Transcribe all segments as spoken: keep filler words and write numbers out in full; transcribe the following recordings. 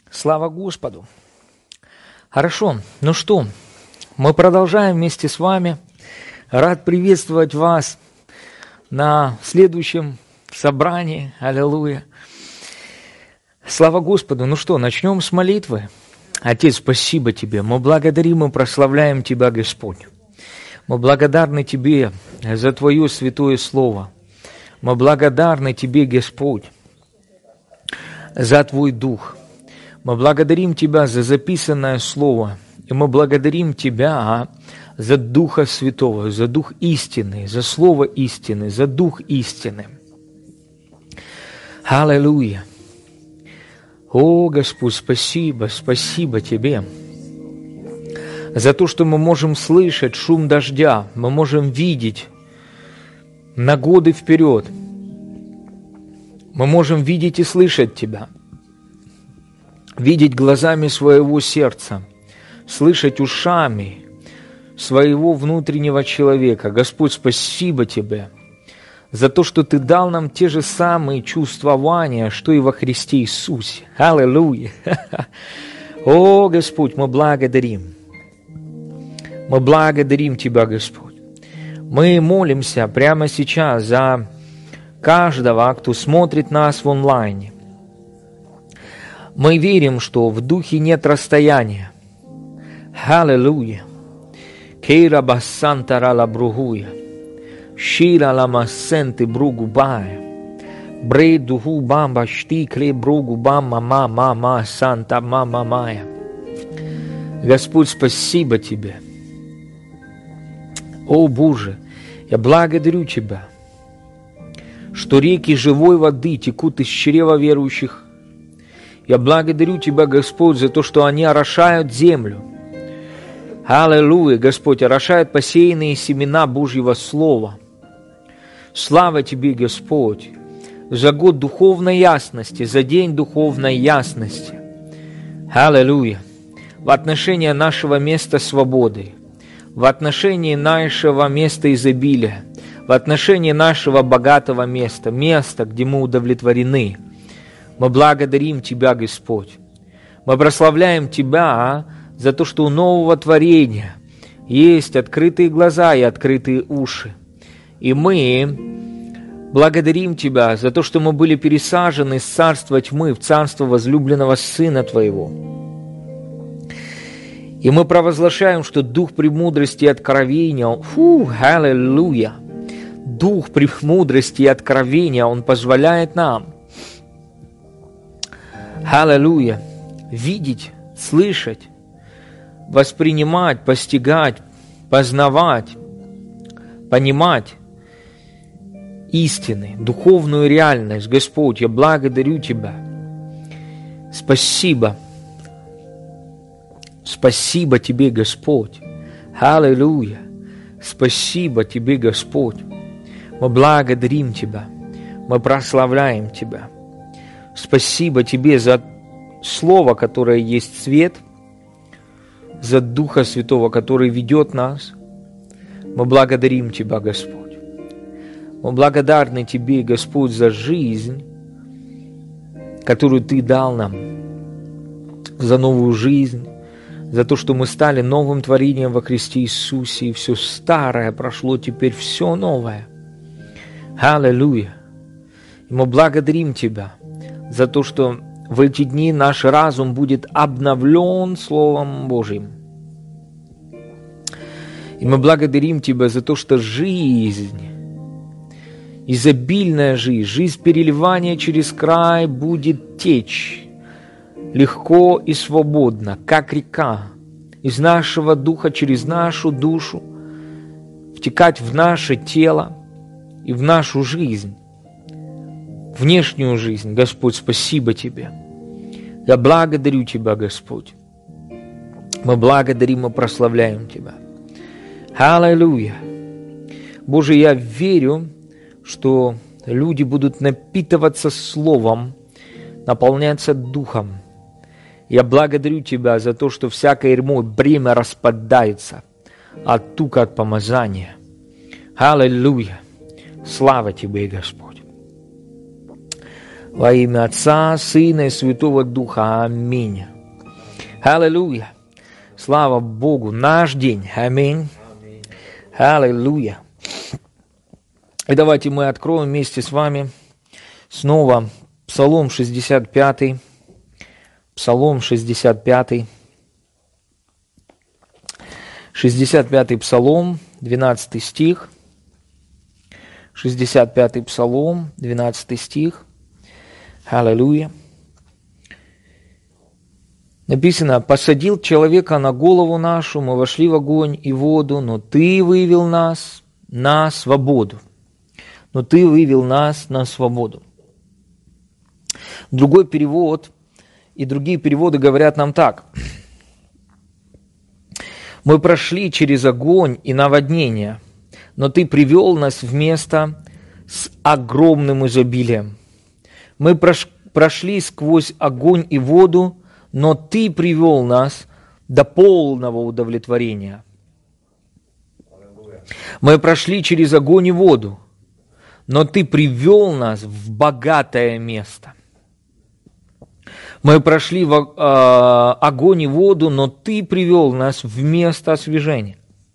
Слава Господу! Хорошо, ну что, мы продолжаем вместе с вами. Рад приветствовать вас на следующем собрании. Аллилуйя! Слава Господу! Ну что, начнем с молитвы. Отец, спасибо Тебе. Мы благодарим и прославляем Тебя, Господь. Мы благодарны Тебе за Твое святое Слово. Мы благодарны Тебе, Господь, за Твой Дух. Мы благодарим Тебя за записанное Слово, и мы благодарим Тебя за Духа Святого, за Дух истины, за Слово истины, за Дух истины. Аллилуйя! О, Господь, спасибо, спасибо Тебе за то, что мы можем слышать шум дождя, мы можем видеть на годы вперед, мы можем видеть и слышать Тебя, видеть глазами своего сердца, слышать ушами своего внутреннего человека. Господь, спасибо Тебе за то, что Ты дал нам те же самые чувствования, что и во Христе Иисусе. Аллилуйя! О, Господь, мы благодарим. Мы благодарим Тебя, Господь. Мы молимся прямо сейчас за каждого, кто смотрит нас в онлайне. Мы верим, что в Духе нет расстояния. Аллилуйя! Кейра бассантара ла бругуя. Шира ла массенты бругу бая. Брей духу бамба штикле бругу бамма ма ма ма санта мама мая. Господь, спасибо Тебе. О Боже, я благодарю Тебя, что реки живой воды текут из чрева верующих. Я благодарю Тебя, Господь, за то, что они орошают землю. Аллилуйя, Господь, орошают посеянные семена Божьего Слова. Слава Тебе, Господь, за год духовной ясности, за день духовной ясности. Аллилуйя. В отношении нашего места свободы, в отношении нашего места изобилия, в отношении нашего богатого места, места, где мы удовлетворены. Мы благодарим Тебя, Господь. Мы прославляем Тебя за то, что у нового творения есть открытые глаза и открытые уши. И мы благодарим Тебя за то, что мы были пересажены с царства тьмы в царство возлюбленного Сына Твоего. И мы провозглашаем, что Дух премудрости и откровения, фу, аллилуйя, Дух премудрости и откровения, Он позволяет нам, аллилуйя, видеть, слышать, воспринимать, постигать, познавать, понимать истины, духовную реальность. Господь, я благодарю Тебя. Спасибо. Спасибо Тебе, Господь. Аллилуйя. Спасибо Тебе, Господь. Мы благодарим Тебя. Мы прославляем Тебя. Спасибо Тебе за Слово, которое есть свет, за Духа Святого, который ведет нас. Мы благодарим Тебя, Господь. Мы благодарны Тебе, Господь, за жизнь, которую Ты дал нам, за новую жизнь, за то, что мы стали новым творением во Христе Иисусе, и все старое прошло, теперь все новое. Аллилуйя! И мы благодарим Тебя за то, что в эти дни наш разум будет обновлен Словом Божьим. И мы благодарим Тебя за то, что жизнь, изобильная жизнь, жизнь переливания через край будет течь легко и свободно, как река, из нашего духа через нашу душу, втекать в наше тело и в нашу жизнь, внешнюю жизнь. Господь, спасибо Тебе. Я благодарю Тебя, Господь. Мы благодарим и прославляем Тебя. Аллилуйя. Боже, я верю, что люди будут напитываться Словом, наполняться Духом. Я благодарю Тебя за то, что всякое ярмо, бремя распадается от тука, от помазания. Аллилуйя. Слава Тебе, Господь. Во имя Отца, Сына и Святого Духа. Аминь. Аллилуйя. Слава Богу. Наш день. Аминь. Аллилуйя. И давайте мы откроем вместе с вами снова Псалом шестьдесят пятый. Псалом шестьдесят пятый. шестьдесят пятый Псалом, двенадцатый стих. шестьдесят пятый Псалом, двенадцатый стих. Аллилуйя. Написано: «Посадил человека на голову нашу, мы вошли в огонь и воду, но Ты вывел нас на свободу». Но Ты вывел нас на свободу. Другой перевод и другие переводы говорят нам так: «Мы прошли через огонь и наводнение, но Ты привел нас в место с огромным изобилием. Мы прошли сквозь огонь и воду, но Ты привел нас до полного удовлетворения. Мы прошли через огонь и воду, но Ты привел нас в богатое место. Мы прошли в э, огонь и воду, но Ты привел нас в место освяжения.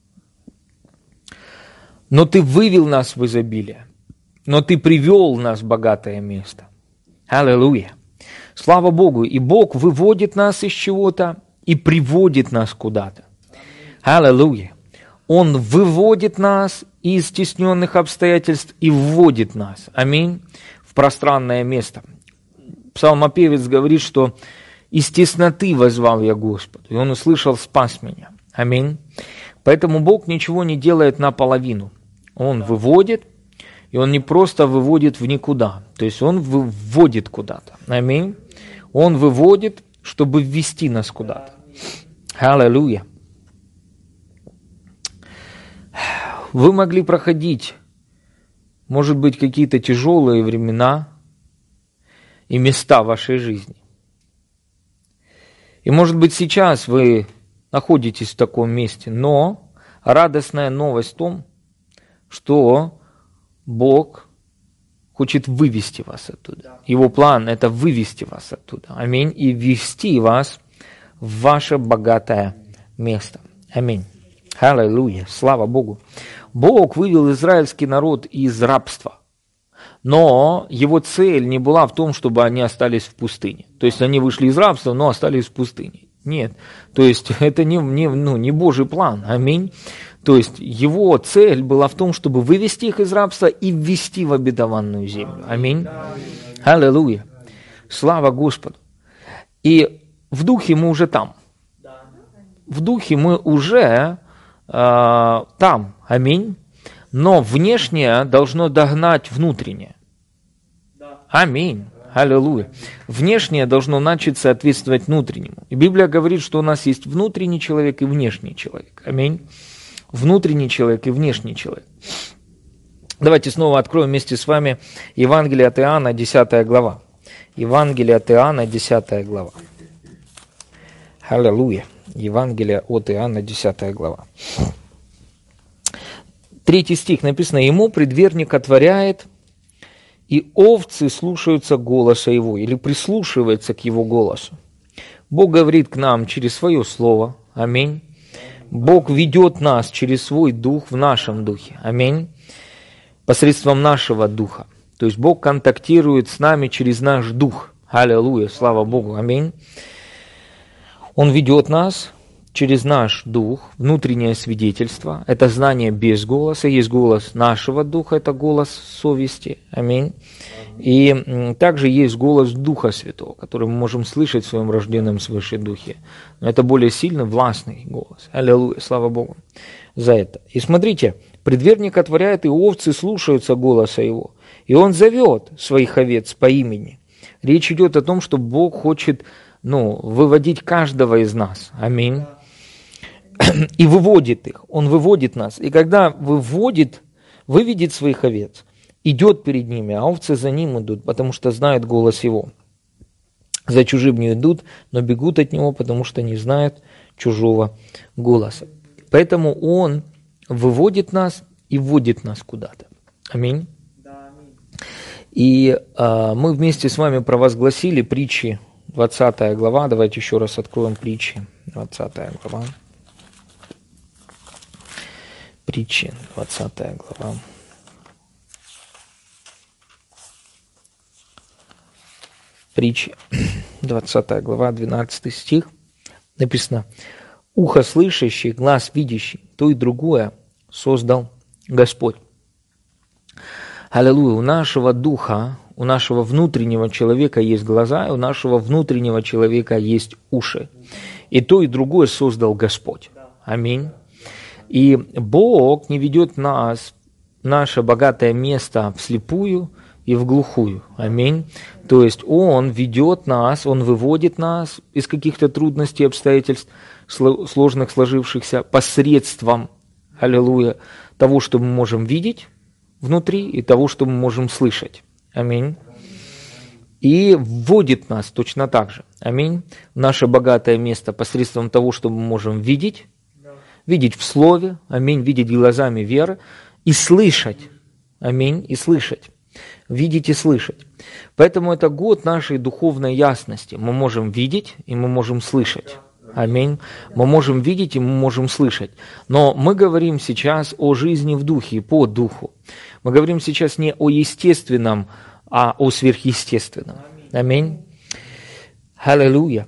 Но Ты вывел нас в изобилие, но Ты привел нас в богатое место». Аллилуйя! Слава Богу! И Бог выводит нас из чего-то и приводит нас куда-то. Аллилуйя! Он выводит нас из стесненных обстоятельств и вводит нас, аминь, в пространное место. Псалмопевец говорит, что «из тесноты воззвал я Господу, и Он услышал, спас меня». Аминь. Поэтому Бог ничего не делает наполовину. Он выводит, и Он не просто выводит в никуда, то есть Он выводит куда-то. Аминь. Он выводит, чтобы ввести нас куда-то. Аллилуйя. Вы могли проходить, может быть, какие-то тяжелые времена и места в вашей жизни. И, может быть, сейчас вы находитесь в таком месте, но радостная новость в том, что Бог хочет вывести вас оттуда. Его план – это вывести вас оттуда. Аминь. И ввести вас в ваше богатое место. Аминь. Аллилуйя. Слава Богу. Бог вывел израильский народ из рабства. Но его цель не была в том, чтобы они остались в пустыне. То есть они вышли из рабства, но остались в пустыне. Нет. То есть это не, не, ну, не Божий план. Аминь. То есть его цель была в том, чтобы вывести их из рабства и ввести в обетованную землю. Аминь. Аллилуйя. Слава Господу. И в духе мы уже там. В духе мы уже э, там. Аминь. Но внешнее должно догнать внутреннее. Аминь. Аллилуйя. Внешнее должно начать соответствовать внутреннему. И Библия говорит, что у нас есть внутренний человек и внешний человек. Аминь. Внутренний человек и внешний человек. Давайте снова откроем вместе с вами Евангелие от Иоанна, десятая глава. Евангелие от Иоанна, десятая глава. Аллилуйя. Евангелие от Иоанна, десятая глава. Третий стих написано: «Ему предверник отворяет, и овцы слушаются голоса его», или прислушиваются к его голосу. Бог говорит к нам через свое слово. Аминь. Бог ведет нас через свой дух в нашем духе. Аминь. Посредством нашего духа. То есть Бог контактирует с нами через наш дух. Аллилуйя. Слава Богу. Аминь. Он ведет нас через наш дух, внутреннее свидетельство. Это знание без голоса. Есть голос нашего духа, это голос совести. Аминь. И также есть голос Духа Святого, который мы можем слышать в своем рожденном свыше духе. Но это более сильный, властный голос. Аллилуйя, слава Богу за это. И смотрите, предверник отворяет, и овцы слушаются голоса его. И он зовет своих овец по имени. Речь идет о том, что Бог хочет, ну, выводить каждого из нас. Аминь. И выводит их. Он выводит нас. И когда выводит, выведет своих овец, идет перед ними, а овцы за ним идут, потому что знают голос его. За чужим не идут, но бегут от него, потому что не знают чужого голоса. Поэтому он выводит нас и вводит нас куда-то. Аминь. И а, мы вместе с вами провозгласили притчи, двадцатая глава. Давайте еще раз откроем притчи, двадцатая глава. Притчи, двадцатая глава. Притчи, двадцатая глава, двенадцатый стих. Написано: «Ухо слышащий, глаз видящий, то и другое создал Господь». Аллилуйя! У нашего духа, у нашего внутреннего человека есть глаза, и у нашего внутреннего человека есть уши. И то, и другое создал Господь. Аминь. И Бог не ведет нас, наше богатое место, вслепую и в глухую. Аминь. То есть Он ведет нас, Он выводит нас из каких-то трудностей, обстоятельств, сложных, сложившихся, посредством, аллилуйя, того, что мы можем видеть внутри, и того, что мы можем слышать. Аминь. И вводит нас точно так же. Аминь. В наше богатое место посредством того, что мы можем видеть, видеть в Слове, аминь, видеть глазами веры, и слышать, аминь, и слышать. Видеть и слышать. Поэтому это год нашей духовной ясности. Мы можем видеть, и мы можем слышать. Аминь. Мы можем видеть, и мы можем слышать. Но мы говорим сейчас о жизни в духе и по духу. Мы говорим сейчас не о естественном, а о сверхъестественном. Аминь. Аллилуйя.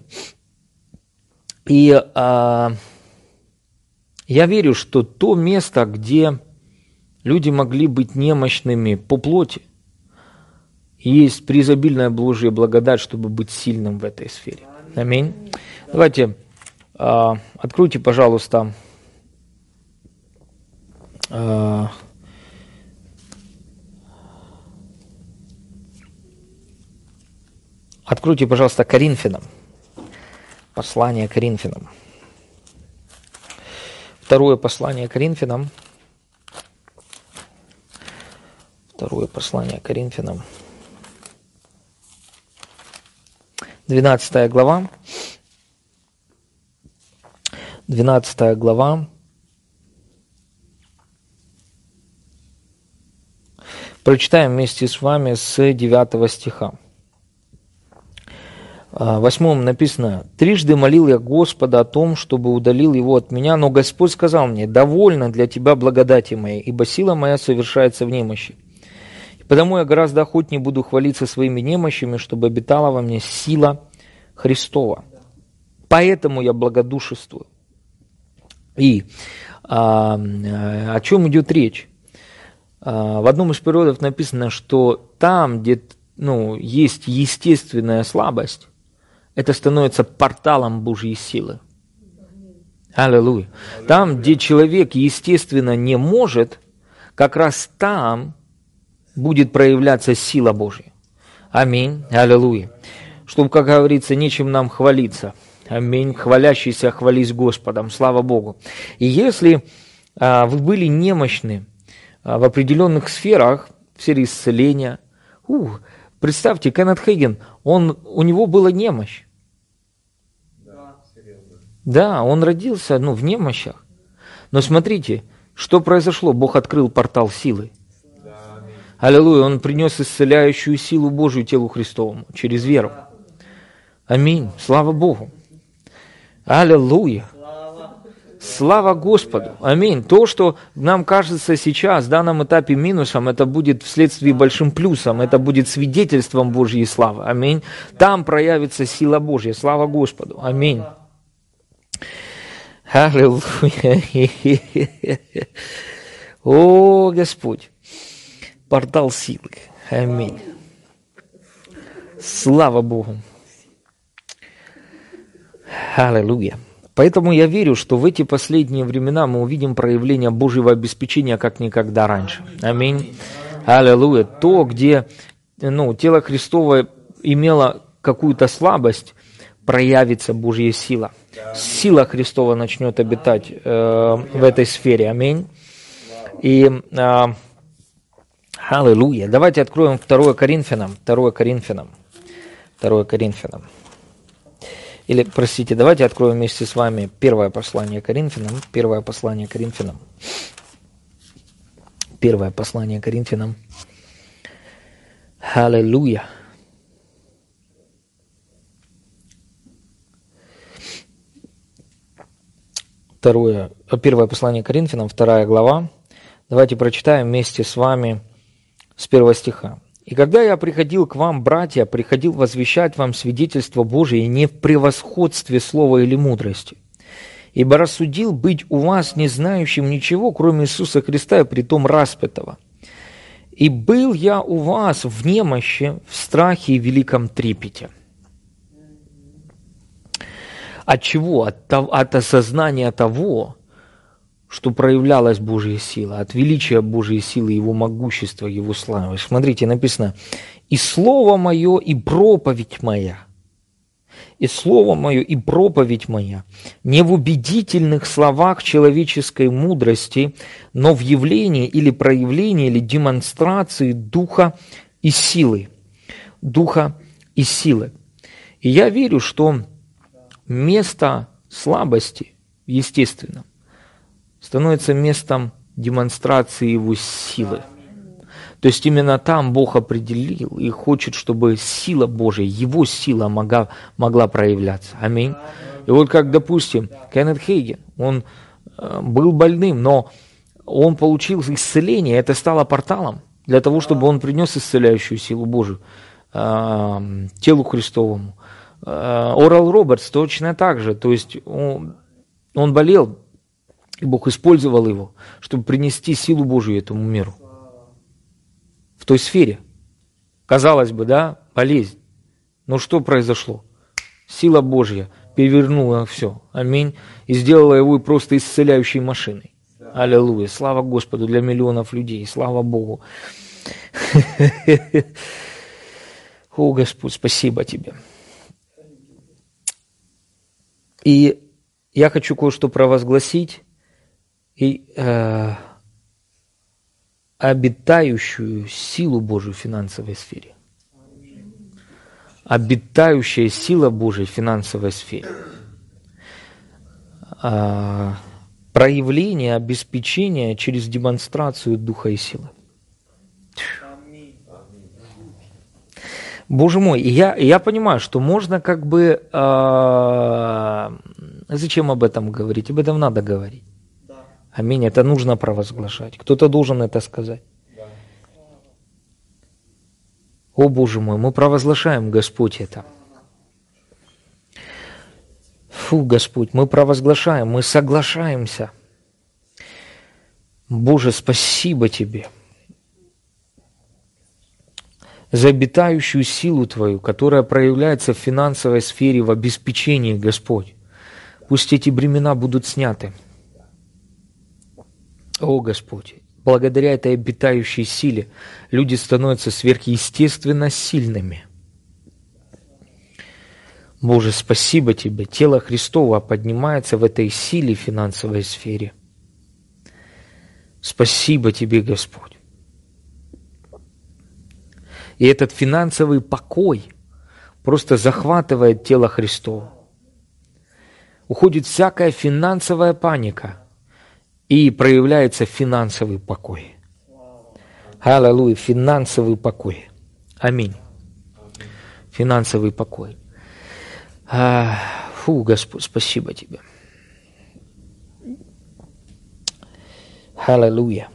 И а, я верю, что то место, где люди могли быть немощными по плоти, есть преизобильная Божья благодать, чтобы быть сильным в этой сфере. Аминь. Давайте э, откройте, пожалуйста, э, откройте, пожалуйста, Коринфянам, послание Коринфянам. Второе послание Коринфянам. Второе послание Коринфянам. двенадцатая глава. двенадцатая глава. Прочитаем вместе с вами с девятого стиха. В восьмом написано: «Трижды молил я Господа о том, чтобы удалил его от меня, но Господь сказал мне: довольно для тебя благодати моей, ибо сила моя совершается в немощи. Потому я гораздо охотнее буду хвалиться своими немощами, чтобы обитала во мне сила Христова. Поэтому я благодушествую». И а, о чем идет речь? А, в одном из периодов написано, что там, где ну, есть естественная слабость, это становится порталом Божьей силы. Аллилуйя. Там, где человек естественно не может, как раз там будет проявляться сила Божья. Аминь. Аллилуйя. Чтобы, как говорится, нечем нам хвалиться. Аминь. Хвалящийся, хвались Господом. Слава Богу. И если а, вы были немощны а, в определенных сферах, в сфере исцеления, ух, представьте, Кеннет Хейген, он, у него была немощь. Да, да, он родился ну, в немощах. Но смотрите, что произошло. Бог открыл портал силы. Аллилуйя, Он принес исцеляющую силу Божию телу Христовому через веру. Аминь. Слава Богу. Аллилуйя. Слава Господу. Аминь. То, что нам кажется сейчас, в данном этапе минусом, это будет вследствие большим плюсом, это будет свидетельством Божьей славы. Аминь. Там проявится сила Божья. Слава Господу. Аминь. Аллилуйя. О, Господь. Портал силы. Аминь. Слава Богу. Аллилуйя. Поэтому я верю, что в эти последние времена мы увидим проявление Божьего обеспечения, как никогда раньше. Аминь. Аллилуйя. То, где ну, тело Христово имело какую-то слабость, проявится Божья сила. Сила Христова начнет обитать э, в этой сфере. Аминь. И э, аллилуйя. Давайте откроем второе Коринфянам. второе Коринфянам. второе Коринфянам. Или, простите, давайте откроем вместе с вами первое послание Коринфянам. Первое послание Коринфянам. Первое послание Коринфянам. Аллилуйя. Второе, первое послание Коринфянам, вторая глава. Давайте прочитаем вместе с вами с первого стиха. «И когда я приходил к вам, братья, приходил возвещать вам свидетельство Божие не в превосходстве слова или мудрости, ибо рассудил быть у вас не знающим ничего, кроме Иисуса Христа и притом распятого. И был я у вас в немощи, в страхе и великом трепете». От чего? От, от осознания того, что проявлялась Божья сила, от величия Божьей силы, Его могущества, Его славы. Смотрите, написано: «И слово мое, и проповедь моя, и слово мое, и проповедь моя, не в убедительных словах человеческой мудрости, но в явлении или проявлении, или демонстрации духа и силы». Духа и силы. И я верю, что место слабости, естественно, становится местом демонстрации Его силы. То есть именно там Бог определил и хочет, чтобы сила Божья, Его сила могла, могла проявляться. Аминь. И вот как, допустим, Кеннет Хейген, он э, был больным, но он получил исцеление, это стало порталом для того, чтобы он принес исцеляющую силу Божию э, телу Христовому. Орал Робертс точно так же, то есть он, он болел, и Бог использовал его, чтобы принести силу Божию этому миру. В той сфере. Казалось бы, да, болезнь. Но что произошло? Сила Божья перевернула все, аминь, и сделала его просто исцеляющей машиной. Аллилуйя, слава Господу для миллионов людей, слава Богу. О, Господь, спасибо Тебе. И я хочу кое-что провозгласить, и э, обитающую силу Божию в финансовой сфере. Обитающая сила Божия в финансовой сфере. Э, проявление, обеспечение через демонстрацию духа и силы. Боже мой, и я, и я понимаю, что можно как бы... Э, зачем об этом говорить? Об этом надо говорить. Да. Аминь, это нужно провозглашать. Кто-то должен это сказать. Да. О, Боже мой, мы провозглашаем, Господь, это. Фу, Господь, мы провозглашаем, мы соглашаемся. Боже, спасибо Тебе за обитающую силу Твою, которая проявляется в финансовой сфере, в обеспечении, Господь. Пусть эти бремена будут сняты. О, Господь, благодаря этой обитающей силе люди становятся сверхъестественно сильными. Боже, спасибо Тебе. Тело Христово поднимается в этой силе в финансовой сфере. Спасибо Тебе, Господь. И этот финансовый покой просто захватывает тело Христово. Уходит всякая финансовая паника, и проявляется финансовый покой. Аллилуйя, финансовый покой. Аминь. Финансовый покой. А, фу, Господь, спасибо Тебе. Аллилуйя.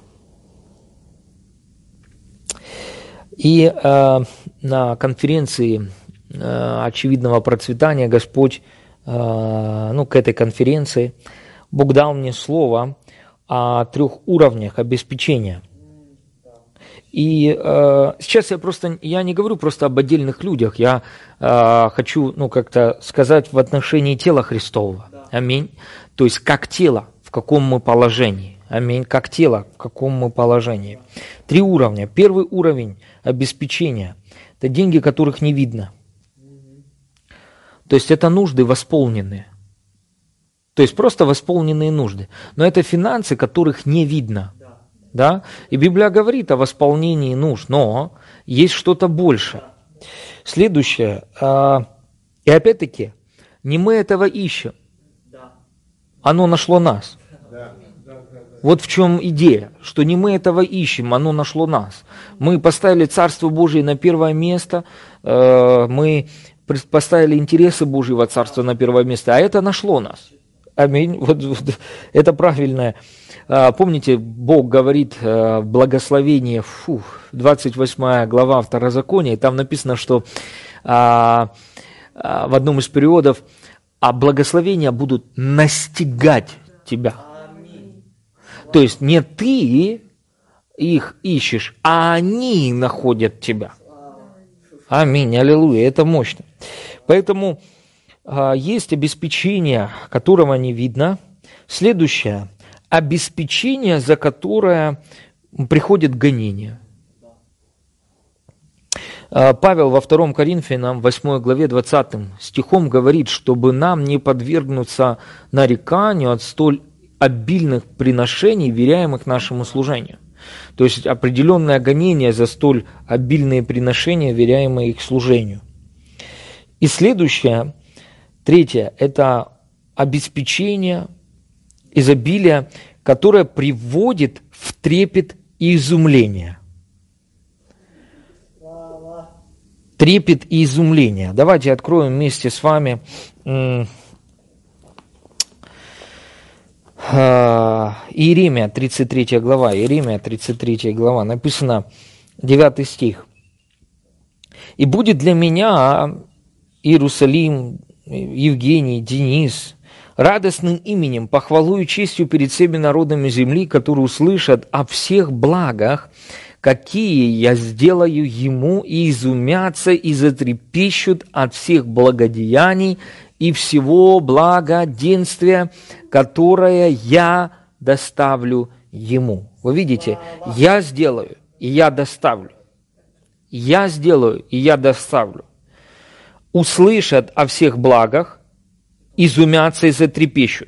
И э, на конференции э, очевидного процветания Господь, э, ну, к этой конференции, Бог дал мне слово о трех уровнях обеспечения. И э, сейчас я просто, я не говорю просто об отдельных людях, я э, хочу, ну, как-то сказать в отношении тела Христового. Аминь. То есть, как тело, в каком мы положении. Аминь. Как тело, в каком мы положении. Три уровня. Первый уровень обеспечения – это деньги, которых не видно. То есть, это нужды восполненные. То есть, просто восполненные нужды. Но это финансы, которых не видно. Да? И Библия говорит о восполнении нужд, но есть что-то большее. Следующее. И опять-таки, не мы этого ищем. Оно нашло нас. Вот в чем идея, что не мы этого ищем, оно нашло нас. Мы поставили Царство Божие на первое место, мы поставили интересы Божьего Царства на первое место, а это нашло нас. Аминь. Вот, вот, это правильное. Помните, Бог говорит в благословении, фу, двадцать восьмая глава Второзакония, там написано, что а, а, в одном из периодов, а благословения будут настигать тебя. То есть не ты их ищешь, а они находят тебя. Аминь, аллилуйя, это мощно. Поэтому а, есть обеспечение, которого не видно. Следующее, обеспечение, за которое приходит гонение. А, Павел во втором Коринфянам, восьмой главе, двадцатым стихом говорит, чтобы нам не подвергнуться нареканию от столь обильных приношений, веряемых нашему служению. То есть определенное гонение за столь обильные приношения, веряемые их служению. И следующее, третье, это обеспечение, изобилие, которое приводит в трепет и изумление. Трепет и изумление. Давайте откроем вместе с вами Иеремия, тридцать третья глава, Иеремия, тридцать третья глава, написано, девятый стих. «И будет для меня Иерусалим, Евгений, Денис, радостным именем, похвалу и честью перед всеми народами земли, которые услышат о всех благах, какие я сделаю ему, и изумятся, и затрепещут от всех благодеяний и всего благоденствия, которое я доставлю ему». Вы видите, я сделаю, и я доставлю. Я сделаю, и я доставлю. Услышат о всех благах, изумятся и затрепещут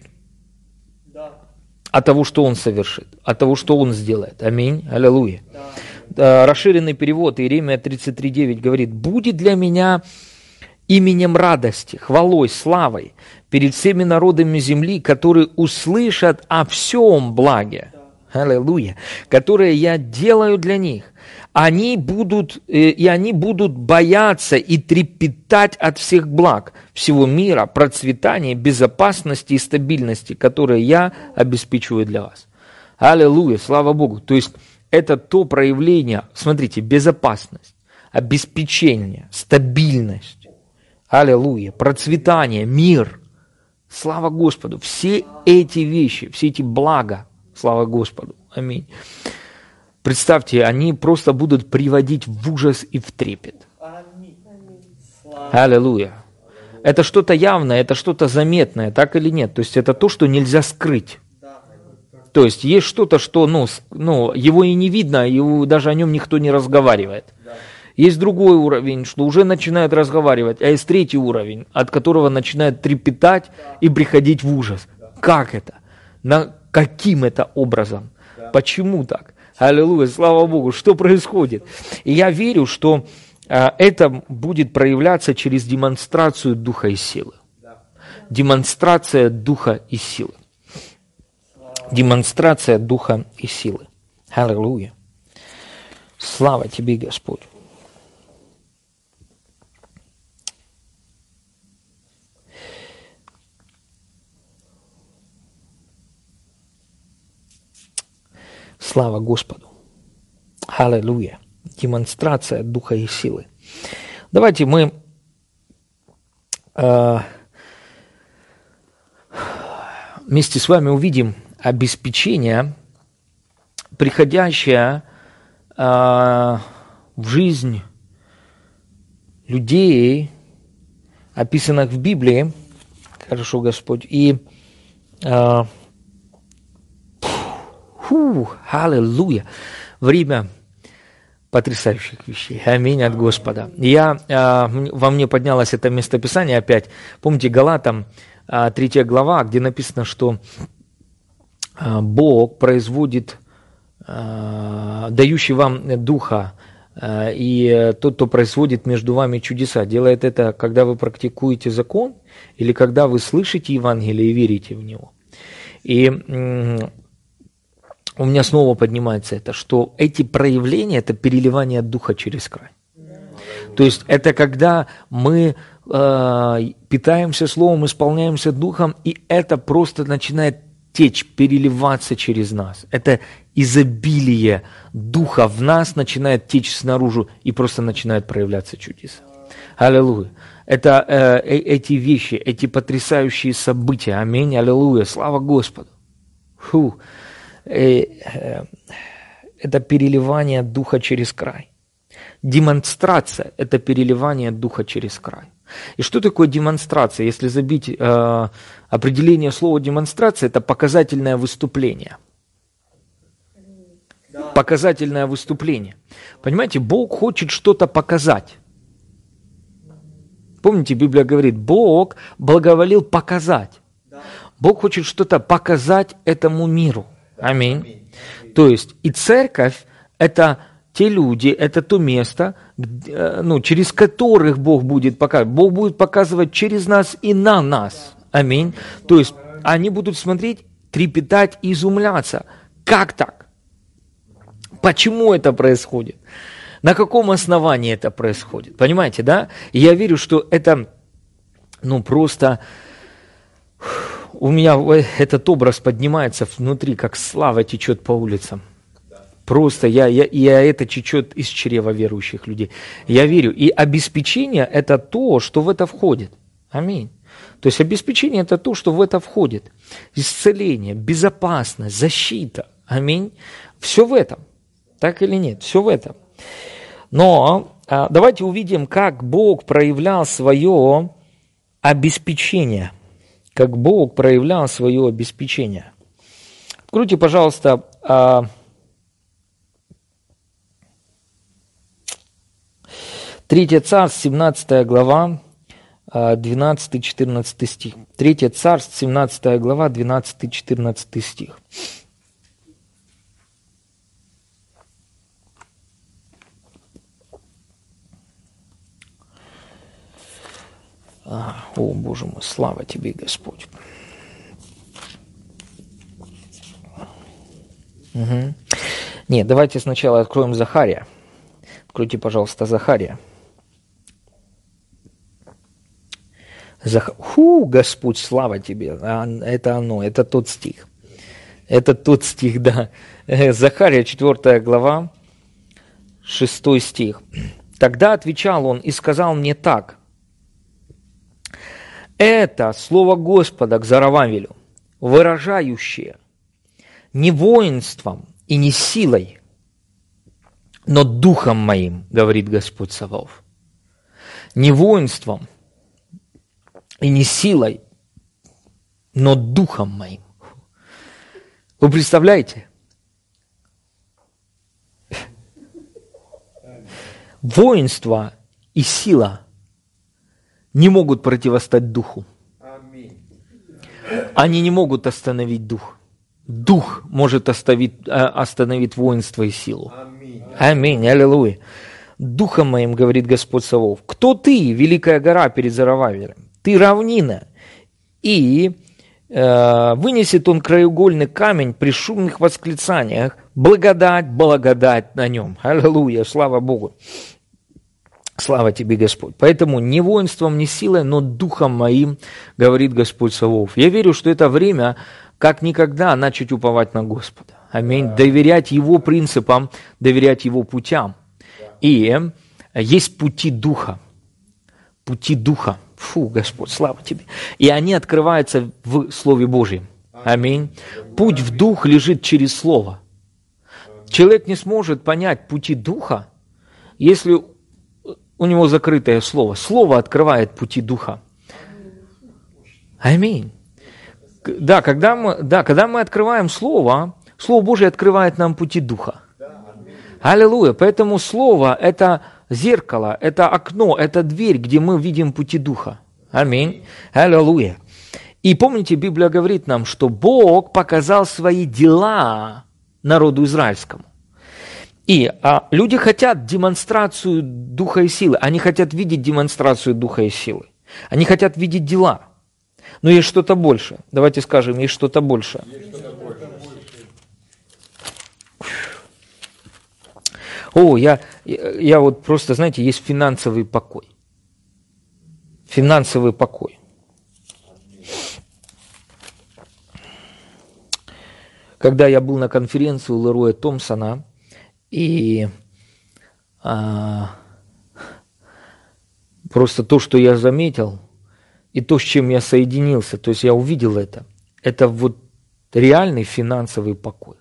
от того, что он совершит, от того, что он сделает. Аминь. Аллилуйя. Да. Расширенный перевод Иеремия тридцать три девять говорит: «Будет для меня именем радости, хвалой, славой перед всеми народами земли, которые услышат о всем благе, аллилуйя, которое я делаю для них. Они будут, и они будут бояться и трепетать от всех благ всего мира, процветания, безопасности и стабильности, которые я обеспечиваю для вас». Аллилуйя, слава Богу. То есть это то проявление, смотрите, безопасность, обеспечение, стабильность, аллилуйя, процветание, мир. Слава Господу. Все эти вещи, все эти блага, слава Господу. Аминь. Представьте, они просто будут приводить в ужас и в трепет. Аллилуйя. Это что-то явное, это что-то заметное, так или нет? То есть это то, что нельзя скрыть. То есть есть что-то, что ну, ну, его и не видно, его, даже о нем никто не разговаривает. Есть другой уровень, что уже начинают разговаривать, а есть третий уровень, от которого начинают трепетать и приходить в ужас. Как это? На каким это образом? Почему так? Аллилуйя, слава Богу, что происходит? И я верю, что а, это будет проявляться через демонстрацию духа и силы. Демонстрация духа и силы. Демонстрация духа и силы. Аллилуйя. Слава тебе, Господь. Слава Господу. Аллилуйя. Демонстрация духа и силы. Давайте мы э, вместе с вами увидим обеспечение, приходящее э, в жизнь людей, описанных в Библии. Хорошо, Господь. И э, Фу, аллилуйя. Время потрясающих вещей. Аминь от Господа. Я, а, во мне поднялось это местописание опять. Помните, Галатам, а, третья глава, где написано, что а, Бог производит, а, дающий вам Духа, а, и тот, кто производит между вами чудеса, делает это, когда вы практикуете закон, или когда вы слышите Евангелие и верите в него. И у меня снова поднимается это, что эти проявления – это переливание духа через край. То есть это когда мы э, питаемся Словом, исполняемся Духом, и это просто начинает течь, переливаться через нас. Это изобилие Духа в нас начинает течь снаружи, и просто начинают проявляться чудеса. Аллилуйя. Это э, э, эти вещи, эти потрясающие события. Аминь, аллилуйя, слава Господу. Фу. Э, э, это переливание Духа через край. Демонстрация – это переливание Духа через край. И что такое демонстрация? Если забить э, определение слова демонстрация, это показательное выступление. Показательное выступление. Понимаете, Бог хочет что-то показать. Помните, Библия говорит, Бог благоволил показать. Бог хочет что-то показать этому миру. Аминь. То есть и церковь – это те люди, это то место, ну, через которых Бог будет показывать. Бог будет показывать через нас и на нас. Аминь. То есть они будут смотреть, трепетать и изумляться. Как так? Почему это происходит? На каком основании это происходит? Понимаете, да? И я верю, что это, ну, просто у меня этот образ поднимается внутри, как слава течет по улицам. Просто я, я, я это течет из чрева верующих людей. Я верю. И обеспечение – это то, что в это входит. Аминь. То есть обеспечение – это то, что в это входит. Исцеление, безопасность, защита. Аминь. Все в этом. Так или нет? Все в этом. Но а, давайте увидим, как Бог проявлял свое обеспечение. Как Бог проявлял свое обеспечение. Откройте, пожалуйста, а, Третье Царств, семнадцатая глава, двенадцатый-четырнадцатый стих. Третье Царств, семнадцатая глава, двенадцатый-четырнадцатый стих. А, о, Боже мой, слава Тебе, Господь. Угу. Нет, давайте сначала откроем Захария. Откройте, пожалуйста, Захария. Зах... Фу, Господь, слава Тебе. Это оно, это тот стих. Это тот стих, да. Захария, четвёртая глава, шестой стих. «Тогда отвечал он и сказал мне так. Это слово Господа к Зоровавелю, выражающее не воинством и не силой, но духом моим, говорит Господь Саваоф. Не воинством и не силой, но духом моим». Вы представляете? Воинство и сила не могут противостоять духу. Они не могут остановить дух. Дух может остановить, остановить воинство и силу. Аминь. Аллилуйя. Духом моим, говорит Господь Саваоф. Кто ты, великая гора перед Зоровавелем? Ты равнина. И э, вынесет он краеугольный камень при шумных восклицаниях. Благодать, благодать на нем. Аллилуйя. Слава Богу. Слава Тебе, Господь. Поэтому не воинством, не силой, но духом моим, говорит Господь Саваоф. Я верю, что это время, как никогда, начать уповать на Господа. Аминь. Да. Доверять Его принципам, доверять Его путям. Да. И есть пути Духа. Пути Духа. Фу, Господь, слава Тебе. И они открываются в Слове Божьем. Аминь. Путь в Дух лежит через Слово. Человек не сможет понять пути Духа, если у него закрытое Слово. Слово открывает пути Духа. Аминь. Да, когда мы, да, когда мы открываем Слово, Слово Божие открывает нам пути Духа. Аллилуйя. Поэтому Слово – это зеркало, это окно, это дверь, где мы видим пути Духа. Аминь. Аллилуйя. И помните, Библия говорит нам, что Бог показал свои дела народу израильскому. И а, люди хотят демонстрацию Духа и силы. Они хотят видеть демонстрацию Духа и силы. Они хотят видеть дела. Но есть что-то больше. Давайте скажем, есть что-то больше. Есть что-то больше. О, я, я вот просто, знаете, есть финансовый покой. Финансовый покой. Когда я был на конференции у Лероя Томпсона, и а, просто то, что я заметил, и то, с чем я соединился, то есть я увидел это, это вот реальный финансовый покой.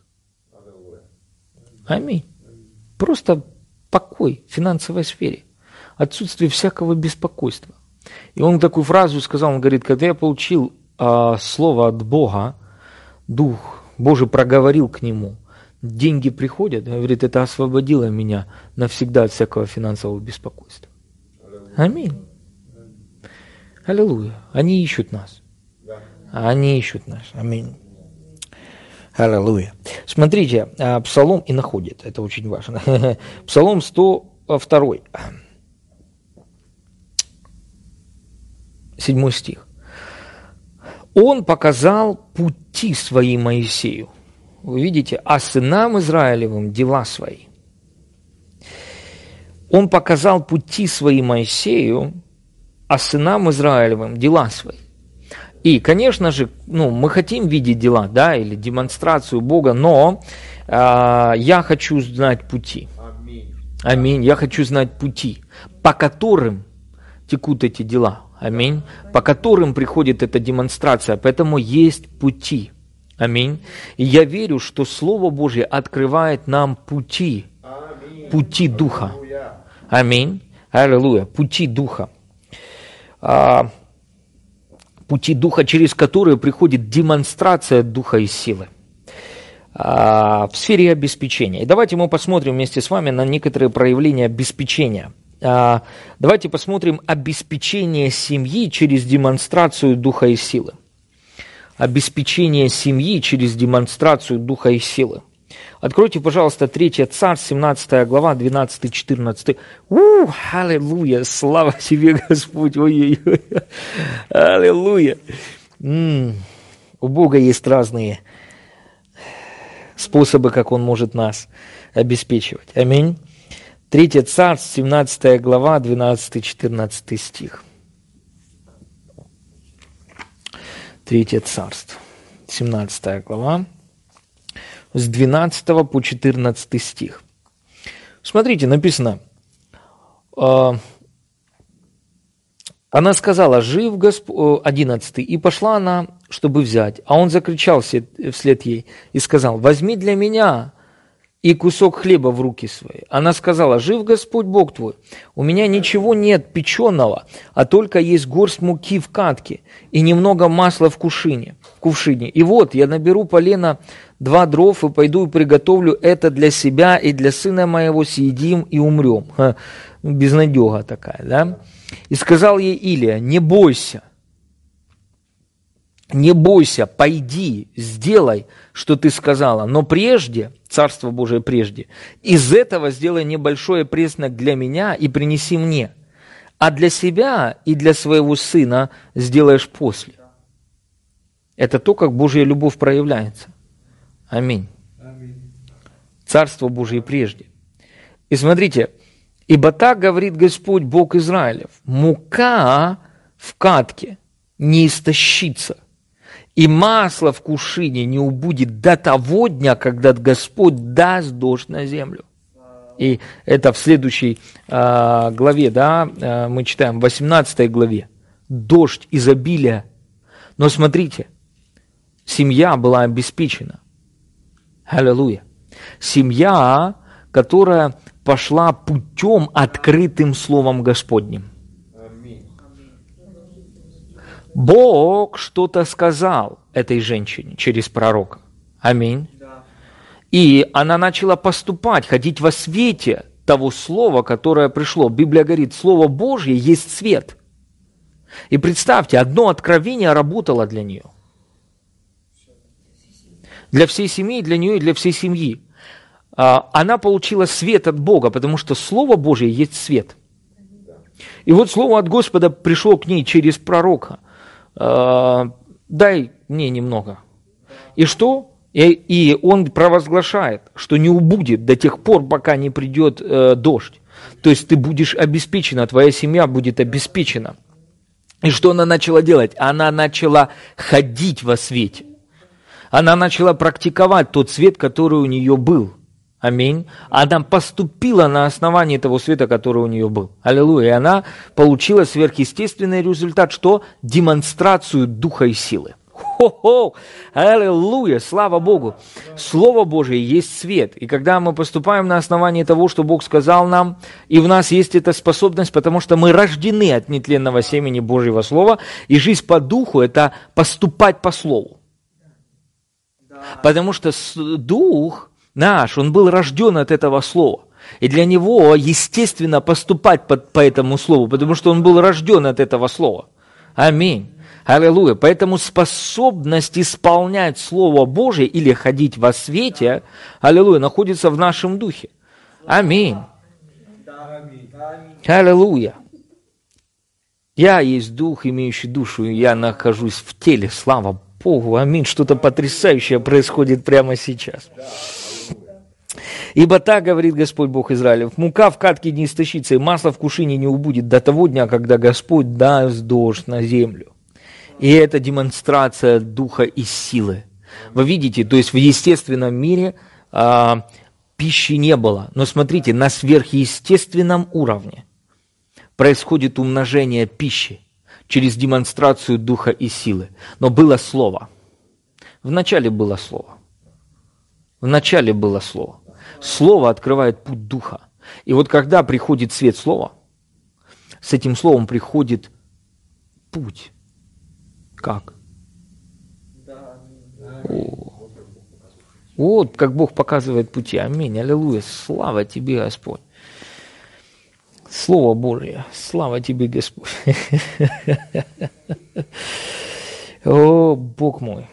Аминь. Просто покой в финансовой сфере. Отсутствие всякого беспокойства. И он такую фразу сказал, он говорит, когда я получил а, слово от Бога, Дух Божий проговорил к нему, деньги приходят, говорит, это освободило меня навсегда от всякого финансового беспокойства. Аминь. Аллилуйя. Они ищут нас. Они ищут нас. Аминь. Аллилуйя. Смотрите, Псалом и находит, это очень важно. Псалом сто два, седьмой стих. Он показал пути свои Моисею. Вы видите, а сынам Израилевым дела свои. Он показал пути свои Моисею, а сынам Израилевым дела свои. И, конечно же, ну, мы хотим видеть дела, да, или демонстрацию Бога, но э, я хочу знать пути. Аминь. Аминь. Я хочу знать пути, по которым текут эти дела. Аминь. По которым приходит эта демонстрация. Поэтому есть пути. Аминь. И я верю, что Слово Божье открывает нам пути. Аминь. Пути Духа. Аминь. Аллилуйя. Пути Духа. А, пути Духа, через которые приходит демонстрация Духа и силы. А, в сфере обеспечения. И давайте мы посмотрим вместе с вами на некоторые проявления обеспечения. Давайте посмотрим обеспечение семьи через демонстрацию Духа и силы. Обеспечение семьи через демонстрацию Духа и силы. Откройте, пожалуйста, третье Царств, семнадцатая глава, двенадцатый-четырнадцатый. У, аллилуйя, слава тебе, Господь, ой-ой-ой, аллилуйя. М-м, у Бога есть разные способы, как Он может нас обеспечивать. Аминь. третье Царств, семнадцатая глава, двенадцатый-четырнадцатый стих. третье Царств, семнадцатая глава, с двенадцатого по четырнадцатый стих. Смотрите, написано, э, она сказала, жив Господь, одиннадцатый, и пошла она, чтобы взять. А он закричал вслед ей и сказал, возьми для меня и кусок хлеба в руки свои. Она сказала, жив Господь Бог твой, у меня ничего нет печеного, а только есть горсть муки в катке и немного масла в кувшине. В кувшине. И вот я наберу полено два дров и пойду и приготовлю это для себя и для сына моего, съедим и умрем. Ха, безнадега такая, да? И сказал ей Илия, не бойся, не бойся, пойди, сделай, что ты сказала, но прежде, Царство Божие прежде, из этого сделай небольшой преснок для меня и принеси мне, а для себя и для своего сына сделаешь после. Это то, как Божья любовь проявляется. Аминь. Аминь. Царство Божие прежде. И смотрите, ибо так говорит Господь Бог Израилев, мука в катке не истощится, и масло в кувшине не убудет до того дня, когда Господь даст дождь на землю. И это в следующей э, главе, да, э, мы читаем, в восемнадцатой главе. Дождь изобилия. Но смотрите, семья была обеспечена. Аллилуйя. Семья, которая пошла путем, открытым Словом Господним. Бог что-то сказал этой женщине через пророка. Аминь. Да. И она начала поступать, ходить во свете того слова, которое пришло. Библия говорит, Слово Божье есть свет. И представьте, одно откровение работало для нее. Для всей семьи, для нее и для всей семьи. Она получила свет от Бога, потому что Слово Божье есть свет. И вот Слово от Господа пришло к ней через пророка. Дай мне немного. И что? И, и он провозглашает, что не убудет до тех пор, пока не придет э, дождь. То есть ты будешь обеспечена, твоя семья будет обеспечена. И что она начала делать? Она начала ходить во свете. Она начала практиковать тот свет, который у нее был. Аминь. Она поступила на основании того света, который у нее был. Аллилуйя. И она получила сверхъестественный результат, что? Демонстрацию духа и силы. Хо-хо! Аллилуйя! Слава Богу! Слово Божие есть свет. И когда мы поступаем на основании того, что Бог сказал нам, и в нас есть эта способность, потому что мы рождены от нетленного семени Божьего Слова, и жизнь по духу – это поступать по Слову. Потому что дух наш, он был рожден от этого Слова. И для него естественно поступать по, по этому Слову, потому что он был рожден от этого Слова. Аминь. Аллилуйя. Поэтому способность исполнять Слово Божие или ходить во свете, аллилуйя, находится в нашем духе. Аминь. Аллилуйя. Я есть дух, имеющий душу, и я нахожусь в теле. Слава Богу. Аминь. Что-то потрясающее происходит прямо сейчас. Ибо так говорит Господь Бог Израилев: мука в катке не истощится, и масло в кувшине не убудет до того дня, когда Господь даст дождь на землю. И это демонстрация духа и силы. Вы видите, то есть в естественном мире а, пищи не было. Но смотрите, на сверхъестественном уровне происходит умножение пищи через демонстрацию духа и силы. Но было слово. Вначале было слово. Вначале было слово. Слово открывает путь духа. И вот когда приходит свет слова, с этим словом приходит путь. Как? О. Вот как Бог показывает пути. Аминь. Аллилуйя. Слава тебе, Господь. Слово Божие. Слава тебе, Господь. О, Бог мой.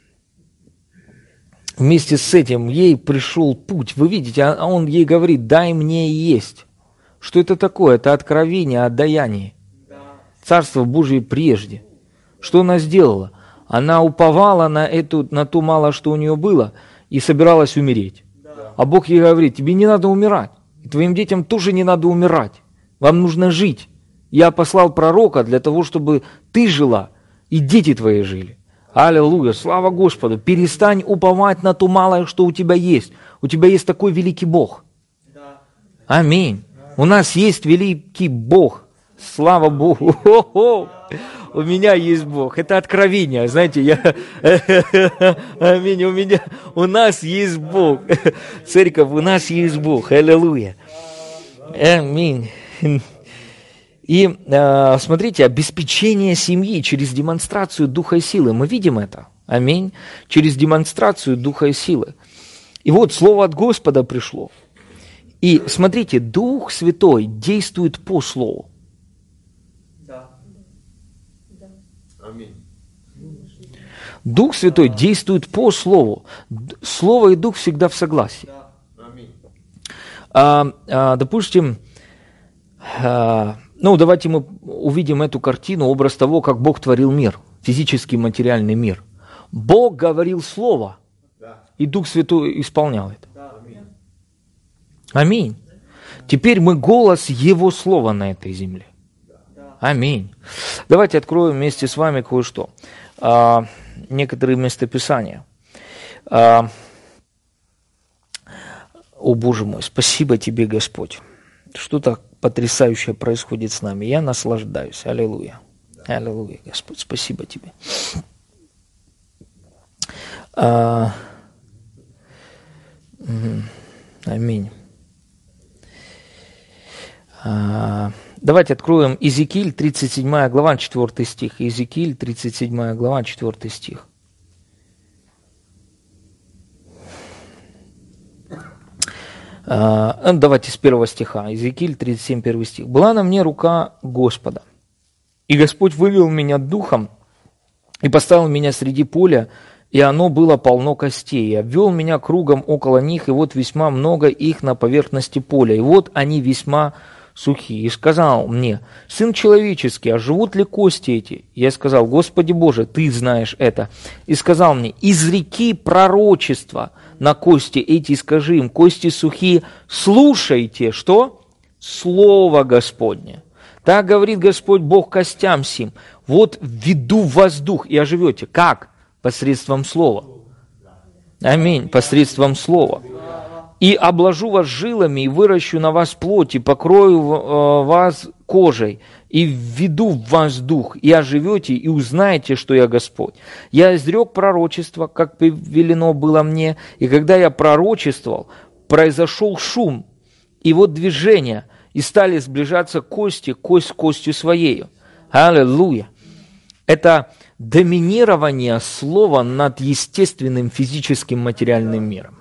Вместе с этим ей пришел путь. Вы видите, а он ей говорит: дай мне есть. Что это такое? Это откровение о даянии. Царство Божие прежде. Что она сделала? Она уповала на, эту, на то мало, что у нее было, и собиралась умереть. А Бог ей говорит: тебе не надо умирать. И твоим детям тоже не надо умирать. Вам нужно жить. Я послал пророка для того, чтобы ты жила, и дети твои жили. Аллилуйя, слава Господу. Перестань уповать на то малое, что у тебя есть. У тебя есть такой великий Бог. Аминь. У нас есть великий Бог. Слава Богу. Хо-хо. У меня есть Бог. Это откровение. Знаете, я... Аминь. У меня... У нас есть Бог. Церковь, у нас есть Бог. Аллилуйя. Аминь. И э, смотрите, обеспечение семьи через демонстрацию духа и силы. Мы видим это. Аминь. Через демонстрацию духа и силы. И вот слово от Господа пришло. И смотрите, Дух Святой действует по слову. Да. Аминь. Дух Святой действует по слову. Слово и Дух всегда в согласии. Да. Аминь. А, а, допустим, а, ну давайте мы увидим эту картину, образ того, как Бог творил мир, физический материальный мир. Бог говорил слово, да. И Дух Святой исполнял это. Да. Аминь. Теперь мы голос Его Слова на этой земле. Аминь. Давайте откроем вместе с вами кое-что. А, некоторые местописания. А, о, Боже мой, спасибо Тебе, Господь. Что-то потрясающее происходит с нами. Я наслаждаюсь. Аллилуйя. Аллилуйя, Господь, спасибо Тебе. А, угу. Аминь. Давайте откроем Иезекииль, тридцать седьмая глава, четвёртый стих. Иезекииль, тридцать седьмая глава, четвёртый стих. Давайте с первого стиха. Иезекииль, тридцать семь, первый стих. «Была на мне рука Господа, и Господь вывел меня духом и поставил меня среди поля, и оно было полно костей, и обвел меня кругом около них, и вот весьма много их на поверхности поля, и вот они весьма сухие. И сказал мне: сын человеческий, а живут ли кости эти? Я сказал: Господи Боже, Ты знаешь это. И сказал мне: изреки пророчество на кости эти, и скажи им: кости сухие, слушайте, что? Слово Господне. Так говорит Господь Бог костям сим: вот введу в вас дух, и оживете. Как? Посредством слова. Аминь. Посредством слова. И обложу вас жилами, и выращу на вас плоть, и покрою э, вас кожей, и введу в вас дух, и оживете, и узнаете, что я Господь. Я изрек пророчество, как повелено было мне, и когда я пророчествовал, произошел шум, и вот движение, и стали сближаться кости, кость с костью своею. Аллилуйя! Это доминирование слова над естественным физическим материальным миром.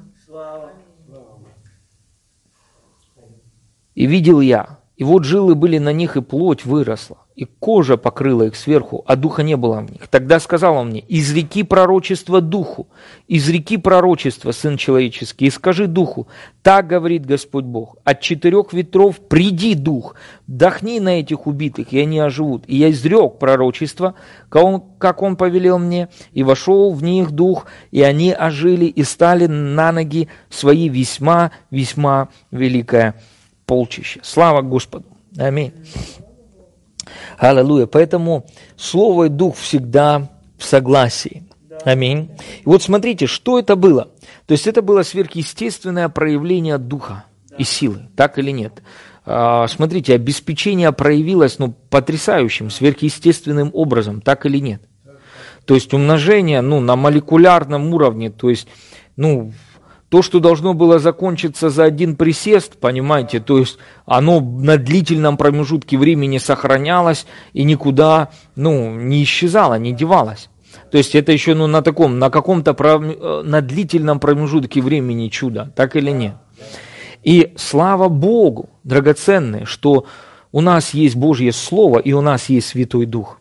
И видел я, и вот жилы были на них, и плоть выросла, и кожа покрыла их сверху, а духа не было в них. Тогда сказал он мне: изреки пророчество духу, изреки пророчество, сын человеческий, и скажи духу: так говорит Господь Бог, от четырех ветров приди дух, вдохни на этих убитых, и они оживут. И я изрек пророчество, как он, как он повелел мне, и вошел в них дух, и они ожили, и стали на ноги свои весьма, весьма великое полчище. Слава Господу. Аминь. Аллилуйя. Поэтому Слово и Дух всегда в согласии. Аминь. И вот смотрите, что это было. То есть это было сверхъестественное проявление Духа и силы, так или нет? А, смотрите, обеспечение проявилось ну, потрясающим, сверхъестественным образом, так или нет? То есть умножение ну, на молекулярном уровне, то есть, ну, то, что должно было закончиться за один присест, понимаете, то есть оно на длительном промежутке времени сохранялось и никуда, ну, не исчезало, не девалось. То есть это еще, ну, на таком, на каком-то, на длительном промежутке времени чудо, так или нет? И слава Богу, драгоценные, что у нас есть Божье Слово и у нас есть Святой Дух.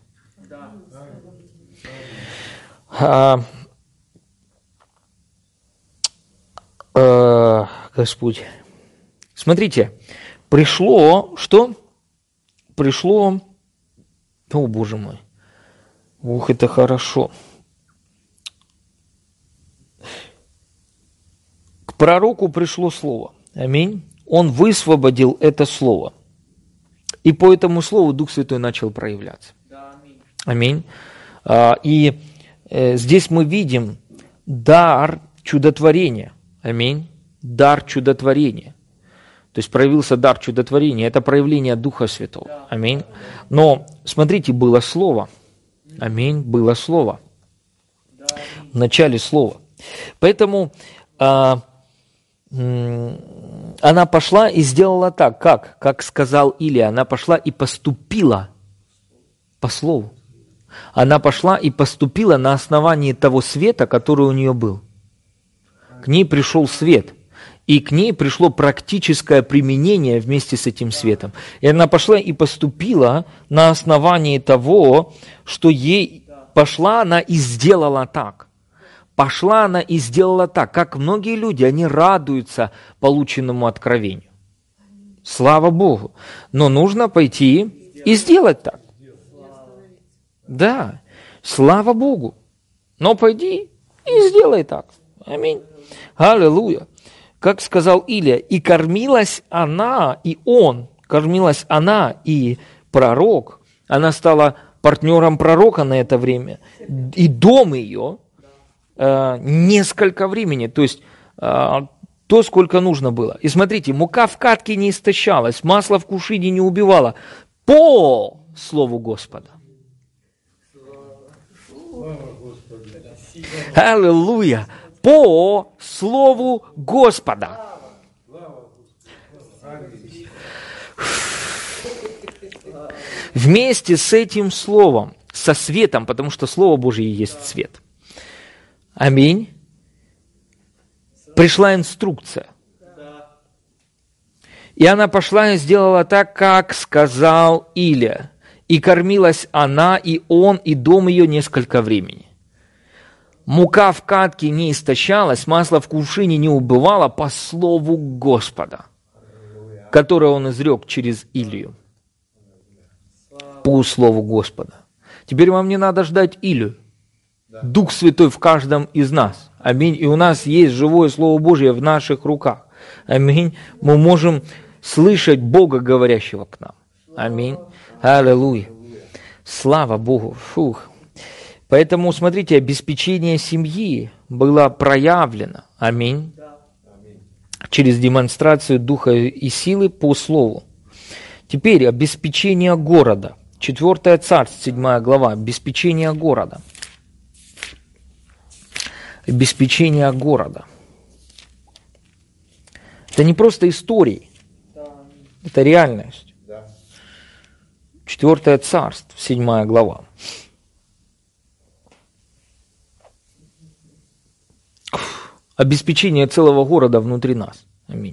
А, а, Господь, смотрите, пришло, что? Пришло, о, Боже мой, ух, это хорошо. К пророку пришло слово, аминь. Он высвободил это слово. И по этому слову Дух Святой начал проявляться. Аминь. И здесь мы видим дар чудотворения. Аминь. Дар чудотворения. То есть проявился дар чудотворения. Это проявление Духа Святого. Аминь. Но, смотрите, было слово. Аминь. Было слово. В начале слова. Поэтому а, м- она пошла и сделала так. Как? Как сказал Илия. Она пошла и поступила по слову. Она пошла и поступила на основании того света, который у нее был. К ней пришел свет. И к ней пришло практическое применение вместе с этим светом. И она пошла и поступила на основании того, что ей пошла она и сделала так. Пошла она и сделала так. Как многие люди, они радуются полученному откровению. Слава Богу. Но нужно пойти и сделать так. Да, слава Богу. Но пойди и сделай так. Аминь. Аллилуйя. Как сказал Илия, и кормилась она, и он, кормилась она, и пророк, она стала партнером пророка на это время, и дом ее э, несколько времени, то есть э, то, сколько нужно было. И смотрите, мука в катке не истощалась, масло в кувшине не убивало, по слову Господа. Аллилуйя! По слову Господа. Вместе с этим словом, со светом, потому что Слово Божье есть свет. Аминь. Пришла инструкция. И она пошла и сделала так, как сказал Илия. И кормилась она, и он, и дом ее несколько времени. Мука в катке не истощалась, масло в кувшине не убывало по слову Господа. которое Он изрек через Илию. По слову Господа. Теперь вам не надо ждать Илию. Дух Святой в каждом из нас. Аминь. И у нас есть живое Слово Божье в наших руках. Аминь. Мы можем слышать Бога, говорящего к нам. Аминь. Аллилуйя. Слава Богу. Фух. Поэтому, смотрите, обеспечение семьи было проявлено. Аминь. Через демонстрацию Духа и силы по Слову. Теперь обеспечение города. Четвертое Царств, седьмая глава. Обеспечение города. Обеспечение города. Это не просто истории. Это реальность. Четвертое Царств, седьмая глава. Обеспечение целого города внутри нас. Аминь.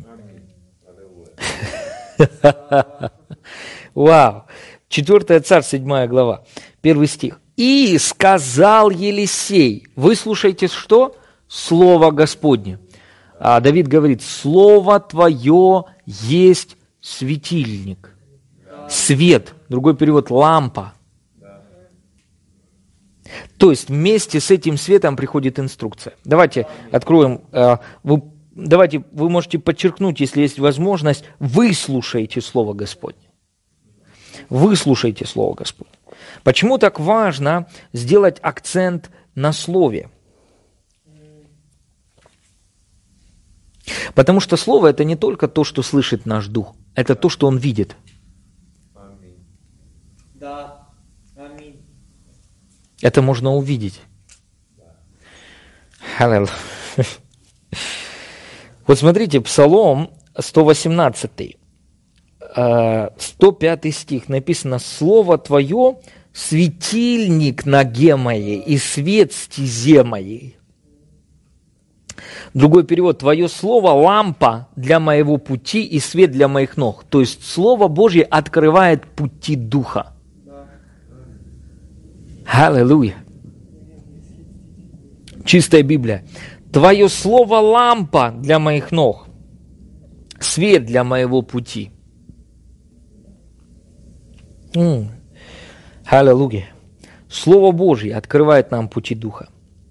Вау. Четвертое Царств, седьмая глава. Первый стих. «И сказал Елисей». Вы слушаете что? Слово Господне. А Давид говорит: «Слово Твое есть светильник». Свет. Другой перевод — лампа. То есть вместе с этим светом приходит инструкция. Давайте откроем. Вы, давайте, вы можете подчеркнуть, если есть возможность, выслушайте Слово Господне. Выслушайте Слово Господне. Почему так важно сделать акцент на Слове? Потому что Слово — это не только то, что слышит наш дух, это то, что он видит. Аминь. Да. Аминь. Это можно увидеть. Аллилуйя. Вот смотрите, Псалом сто восемнадцатый, сто пятый стих написано: «Слово Твое — светильник ноге моей и свет стезе моей». Другой перевод: «Твое слово — лампа для моего пути и свет для моих ног». То есть Слово Божье открывает пути Духа. Аллилуйя. Чистая Библия. «Твое слово — лампа для моих ног, свет для моего пути». М-м. Аллилуйя. Слово Божье открывает нам пути Духа.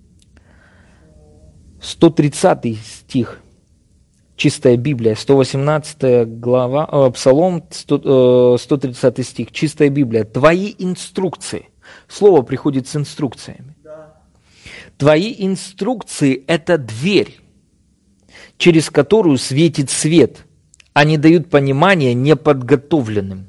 сто тридцатый стих. Чистая Библия, сто восемнадцатая глава, э, Псалом, сто, э, сто тридцатый стих. Чистая Библия. «Твои инструкции». Слово приходит с инструкциями. Да. Твои инструкции – это дверь, через которую светит свет. Они дают понимание неподготовленным.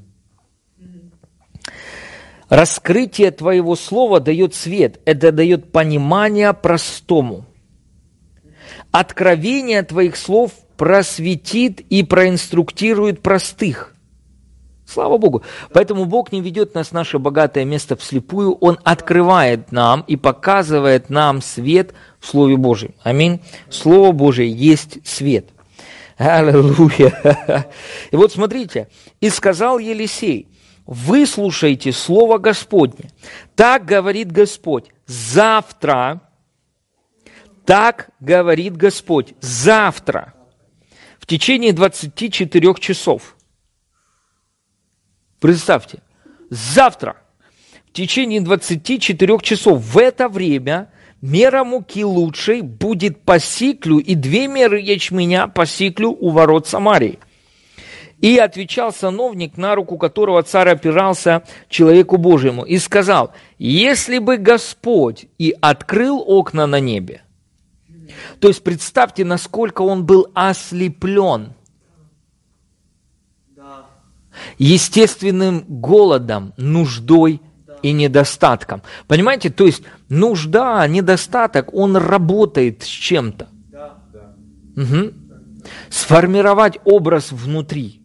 Раскрытие Твоего слова дает свет. Это дает понимание простому. Откровение Твоих слов просветит и проинструктирует простых. Слава Богу. Поэтому Бог не ведет нас в наше богатое место вслепую. Он открывает нам и показывает нам свет в Слове Божьем. Аминь. Слово Божие есть свет. Аллилуйя. И вот смотрите. «И сказал Елисей: выслушайте Слово Господне. Так говорит Господь, завтра, так говорит Господь, завтра, в течение двадцати четырёх часов». Представьте, завтра, в течение двадцати четырёх часов, в это время мера муки лучшей будет по сиклю, и две меры ячменя по сиклю у ворот Самарии. И отвечал сановник, на руку которого царь опирался, человеку Божьему, и сказал: если бы Господь и открыл окна на небе. То есть представьте, насколько он был ослеплен естественным голодом, нуждой и недостатком. Понимаете, то есть нужда, недостаток, он работает с чем-то. Да. Да. Угу. Сформировать образ внутри.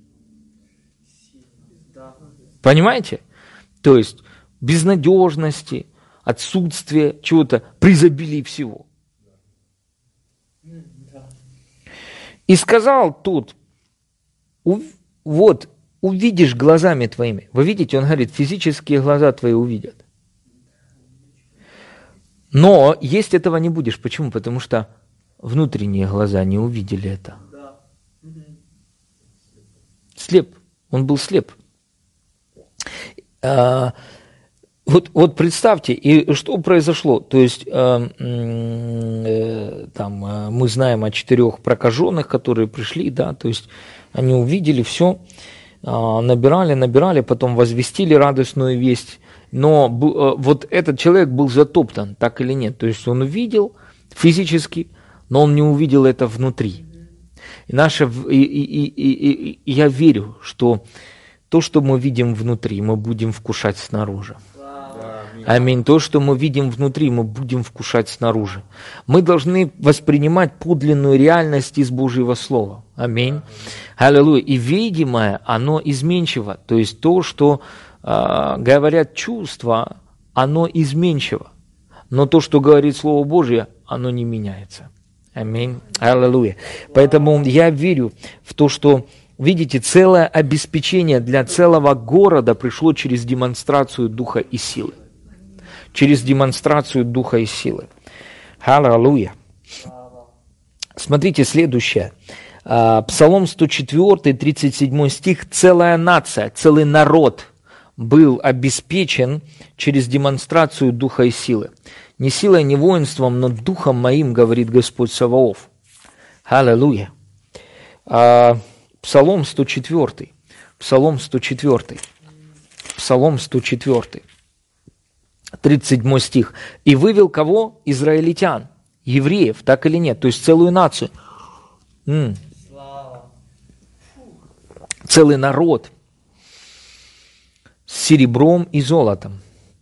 Да. Понимаете? То есть безнадежности, отсутствие чего-то, при изобилии всего. Да. И сказал тут, вот, увидишь глазами твоими. Вы видите, он говорит, физические глаза твои увидят. Но есть этого не будешь. Почему? Потому что внутренние глаза не увидели это. Слеп. Он был слеп. А, вот, вот представьте, и что произошло? То есть э, э, там, э, мы знаем о четырех прокаженных, которые пришли, да, то есть они увидели все, э, набирали, набирали, потом возвестили радостную весть. Но э, вот этот человек был затоптан, так или нет. То есть он увидел физически, но он не увидел это внутри. И, наше, и, и, и, и, и я верю, что то, что мы видим внутри, мы будем вкушать снаружи. Аминь. То, что мы видим внутри, мы будем вкушать снаружи. Мы должны воспринимать подлинную реальность из Божьего Слова. Аминь. Аллилуйя. И видимое, оно изменчиво. То есть то, что э, говорят чувства, оно изменчиво. Но то, что говорит Слово Божье, оно не меняется. Аминь. Аллилуйя. Поэтому я верю в то, что, видите, целое обеспечение для целого города пришло через демонстрацию духа и силы. Через демонстрацию духа и силы. Аллилуйя. Смотрите, следующее. Псалом сто четыре, тридцать седьмой стих. Целая нация, целый народ был обеспечен через демонстрацию духа и силы. Не силой, не воинством, но духом моим, говорит Господь Саваоф. Аллилуйя. Псалом сто четыре. Псалом сто четыре. Псалом сто четыре. тридцать седьмой стих. «И вывел кого? Израильтян, евреев, так или нет? То есть целую нацию. М. Целый народ с серебром и золотом.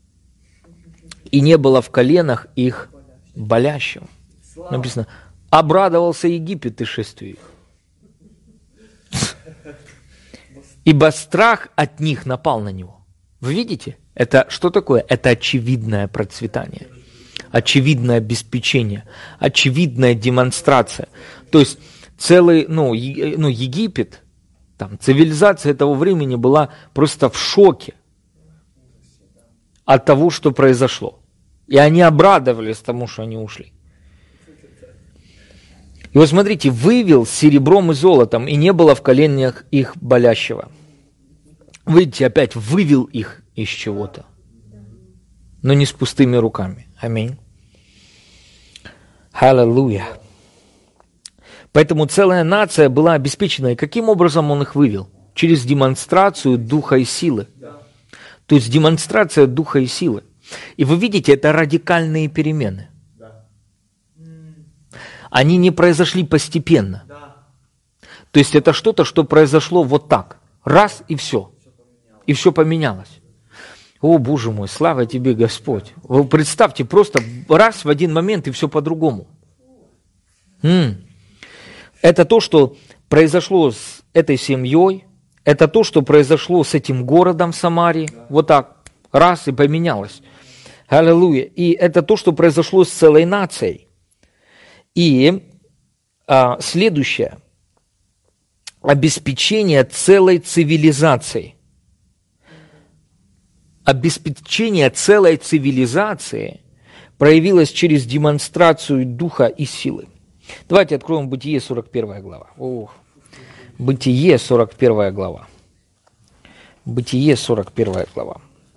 И не было в коленах их болящего». Написано, обрадовался Египет и шествию их. Ибо страх от них напал на него. Вы видите? Это что такое? Это очевидное процветание, очевидное обеспечение, очевидная демонстрация. То есть целый, ну, е, ну Египет, там, цивилизация этого времени была просто в шоке от того, что произошло. И они обрадовались тому, что они ушли. И вот смотрите, вывел серебром и золотом, и не было в коленях их болящего. Видите, опять вывел их из чего-то, но не с пустыми руками. Аминь. Аллилуйя. Поэтому целая нация была обеспечена. И каким образом он их вывел? Через демонстрацию духа и силы. То есть демонстрация духа и силы. И вы видите, это радикальные перемены. Они не произошли постепенно. То есть это что-то, что произошло вот так. Раз и все. И все поменялось. О, Боже мой, слава тебе, Господь. Вы представьте, просто раз в один момент и все по-другому. М-м. Это то, что произошло с этой семьей, это то, что произошло с этим городом в Самарии. Вот так, раз и поменялось. Аллилуйя. И это то, что произошло с целой нацией. И а, следующее. Обеспечение целой цивилизации. Обеспечение целой цивилизации проявилось через демонстрацию духа и силы. Давайте откроем Бытие, сорок первая глава. Ох. Бытие, сорок первая глава. Бытие, сорок первая глава.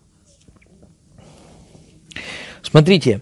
Смотрите,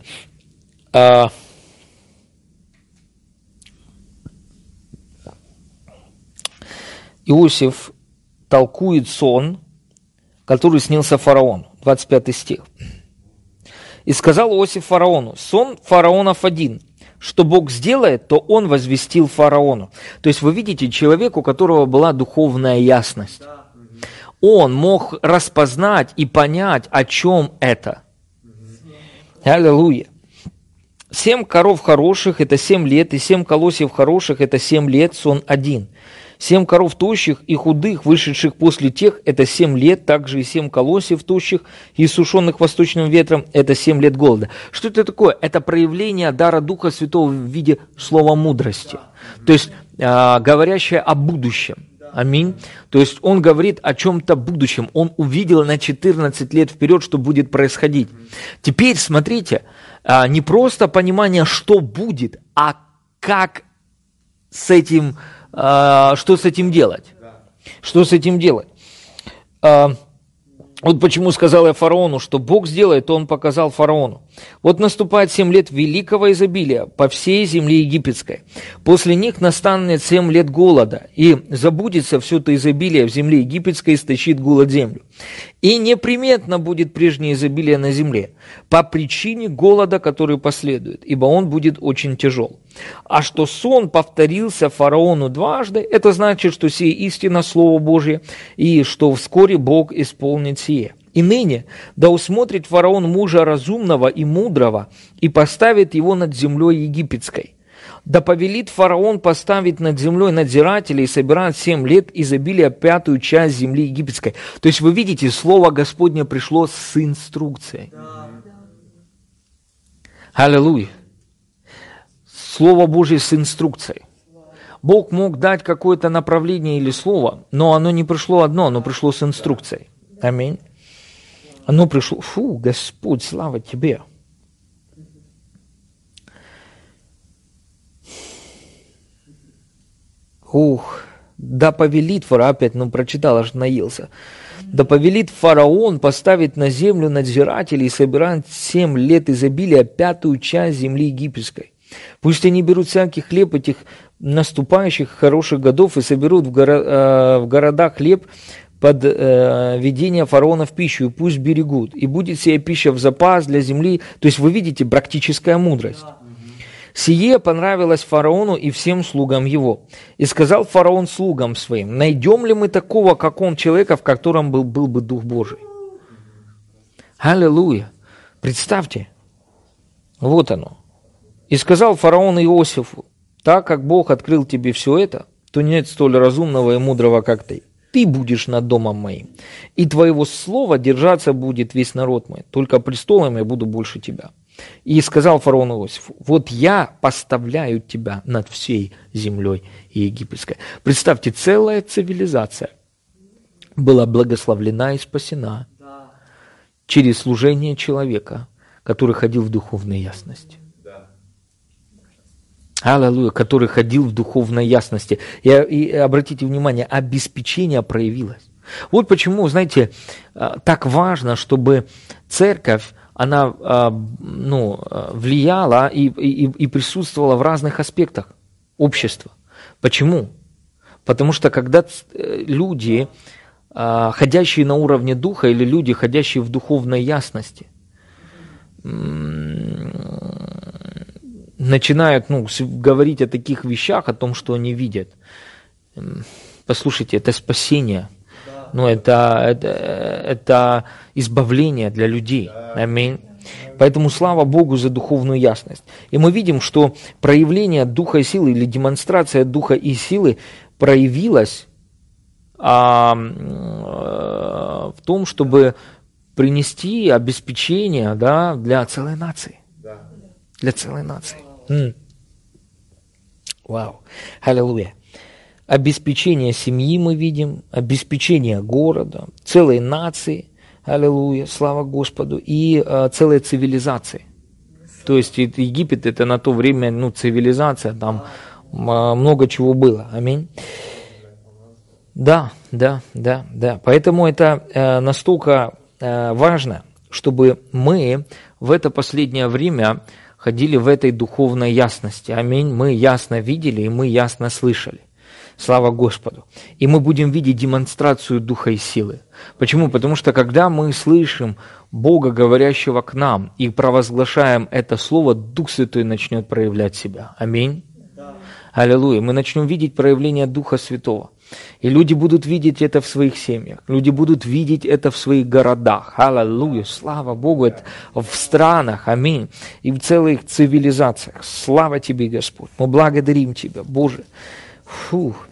Иосиф толкует сон, который снился фараону. двадцать пятый стих. «И сказал Иосиф фараону: сон фараонов один. Что Бог сделает, то он возвестил фараону». То есть вы видите, человек, у которого была духовная ясность. Он мог распознать и понять, о чем это. Аллилуйя. Семь коров хороших – это семь лет, и семь колосьев хороших – это семь лет, сон один. Семь коров тощих и худых, вышедших после тех, это семь лет, также и семь колосьев тощих и сушеных восточным ветром, это семь лет голода. Что это такое? Это проявление дара Духа Святого в виде слова мудрости, то есть э, говорящее о будущем. Аминь. То есть он говорит о чем-то будущем. Он увидел на четырнадцать лет вперед, что будет происходить. Теперь смотрите, э, не просто понимание, что будет, а как с этим что с этим делать? Что с этим делать? А, вот почему сказал я фараону, что Бог сделает, то он показал фараону. Вот наступает семь лет великого изобилия по всей земле египетской. После них настанет семь лет голода, и забудется все это изобилие в земле египетской, истощит голод землю. И неприметно будет прежнее изобилие на земле, по причине голода, который последует, ибо он будет очень тяжел. А что сон повторился фараону дважды, это значит, что сие истина Слово Божье, и что вскоре Бог исполнит сие. И ныне да усмотрит фараон мужа разумного и мудрого, и поставит его над землей египетской. Да повелит фараон поставить над землей надзирателей и собирать семь лет изобилия пятую часть земли египетской. То есть вы видите, слово Господне пришло с инструкцией. Аллилуйя. Слово Божье с инструкцией. Бог мог дать какое-то направление или слово, но оно не пришло одно, оно пришло с инструкцией. Аминь. Оно пришло, фу, Господь, слава Тебе. Ух, да повелит фараон, опять, ну прочитал, аж наелся. Да повелит фараон поставить на землю надзирателей и собирать семь лет изобилия пятую часть земли египетской. Пусть они берут всякий хлеб этих наступающих хороших годов и соберут в, горо, э, в городах хлеб под э, ведение фараона в пищу, и пусть берегут. И будет сия пища в запас для земли. То есть вы видите, практическая мудрость. Сие понравилось фараону и всем слугам его. И сказал фараон слугам своим: найдем ли мы такого, как он, человека, в котором был, был бы Дух Божий? Аллилуйя! Представьте, вот оно. И сказал фараон Иосифу: так как Бог открыл тебе все это, то нет столь разумного и мудрого, как ты. Ты будешь над домом моим, и твоего слова держаться будет весь народ мой, только престолом я буду больше тебя. И сказал фараон Иосифу: вот я поставляю тебя над всей землей египетской. Представьте, целая цивилизация была благословлена и спасена через служение человека, который ходил в духовной ясности. Аллилуйя, который ходил в духовной ясности. И, и обратите внимание, обеспечение проявилось. Вот почему, знаете, так важно, чтобы церковь, она ну, влияла и, и, и присутствовала в разных аспектах общества. Почему? Потому что когда люди, ходящие на уровне духа, или люди, ходящие в духовной ясности, начинают ну, говорить о таких вещах, о том, что они видят. Послушайте, это спасение. Ну, это, это, это избавление для людей. Аминь. Поэтому слава Богу за духовную ясность. И мы видим, что проявление духа и силы, или демонстрация духа и силы проявилась а, а, в том, чтобы принести обеспечение, да, для целой нации. Для целой нации. М. Вау. Аллилуйя. Обеспечение семьи мы видим, обеспечение города, целой нации, аллилуйя, слава Господу, и э, целой цивилизации. То есть Египет это на то время ну, цивилизация, там э, много чего было. Аминь. Да, да, да, да. Поэтому это э, настолько э, важно, чтобы мы в это последнее время ходили в этой духовной ясности. Аминь. Мы ясно видели и мы ясно слышали. Слава Господу. И мы будем видеть демонстрацию духа и силы. Почему? Потому что когда мы слышим Бога, говорящего к нам, и провозглашаем это слово, Дух Святой начнет проявлять себя. Аминь. Да. Аллилуйя. Мы начнем видеть проявление Духа Святого. И люди будут видеть это в своих семьях. Люди будут видеть это в своих городах. Аллилуйя. Слава Богу. Это в странах. Аминь. И в целых цивилизациях. Слава Тебе, Господь. Мы благодарим Тебя, Боже. Фух.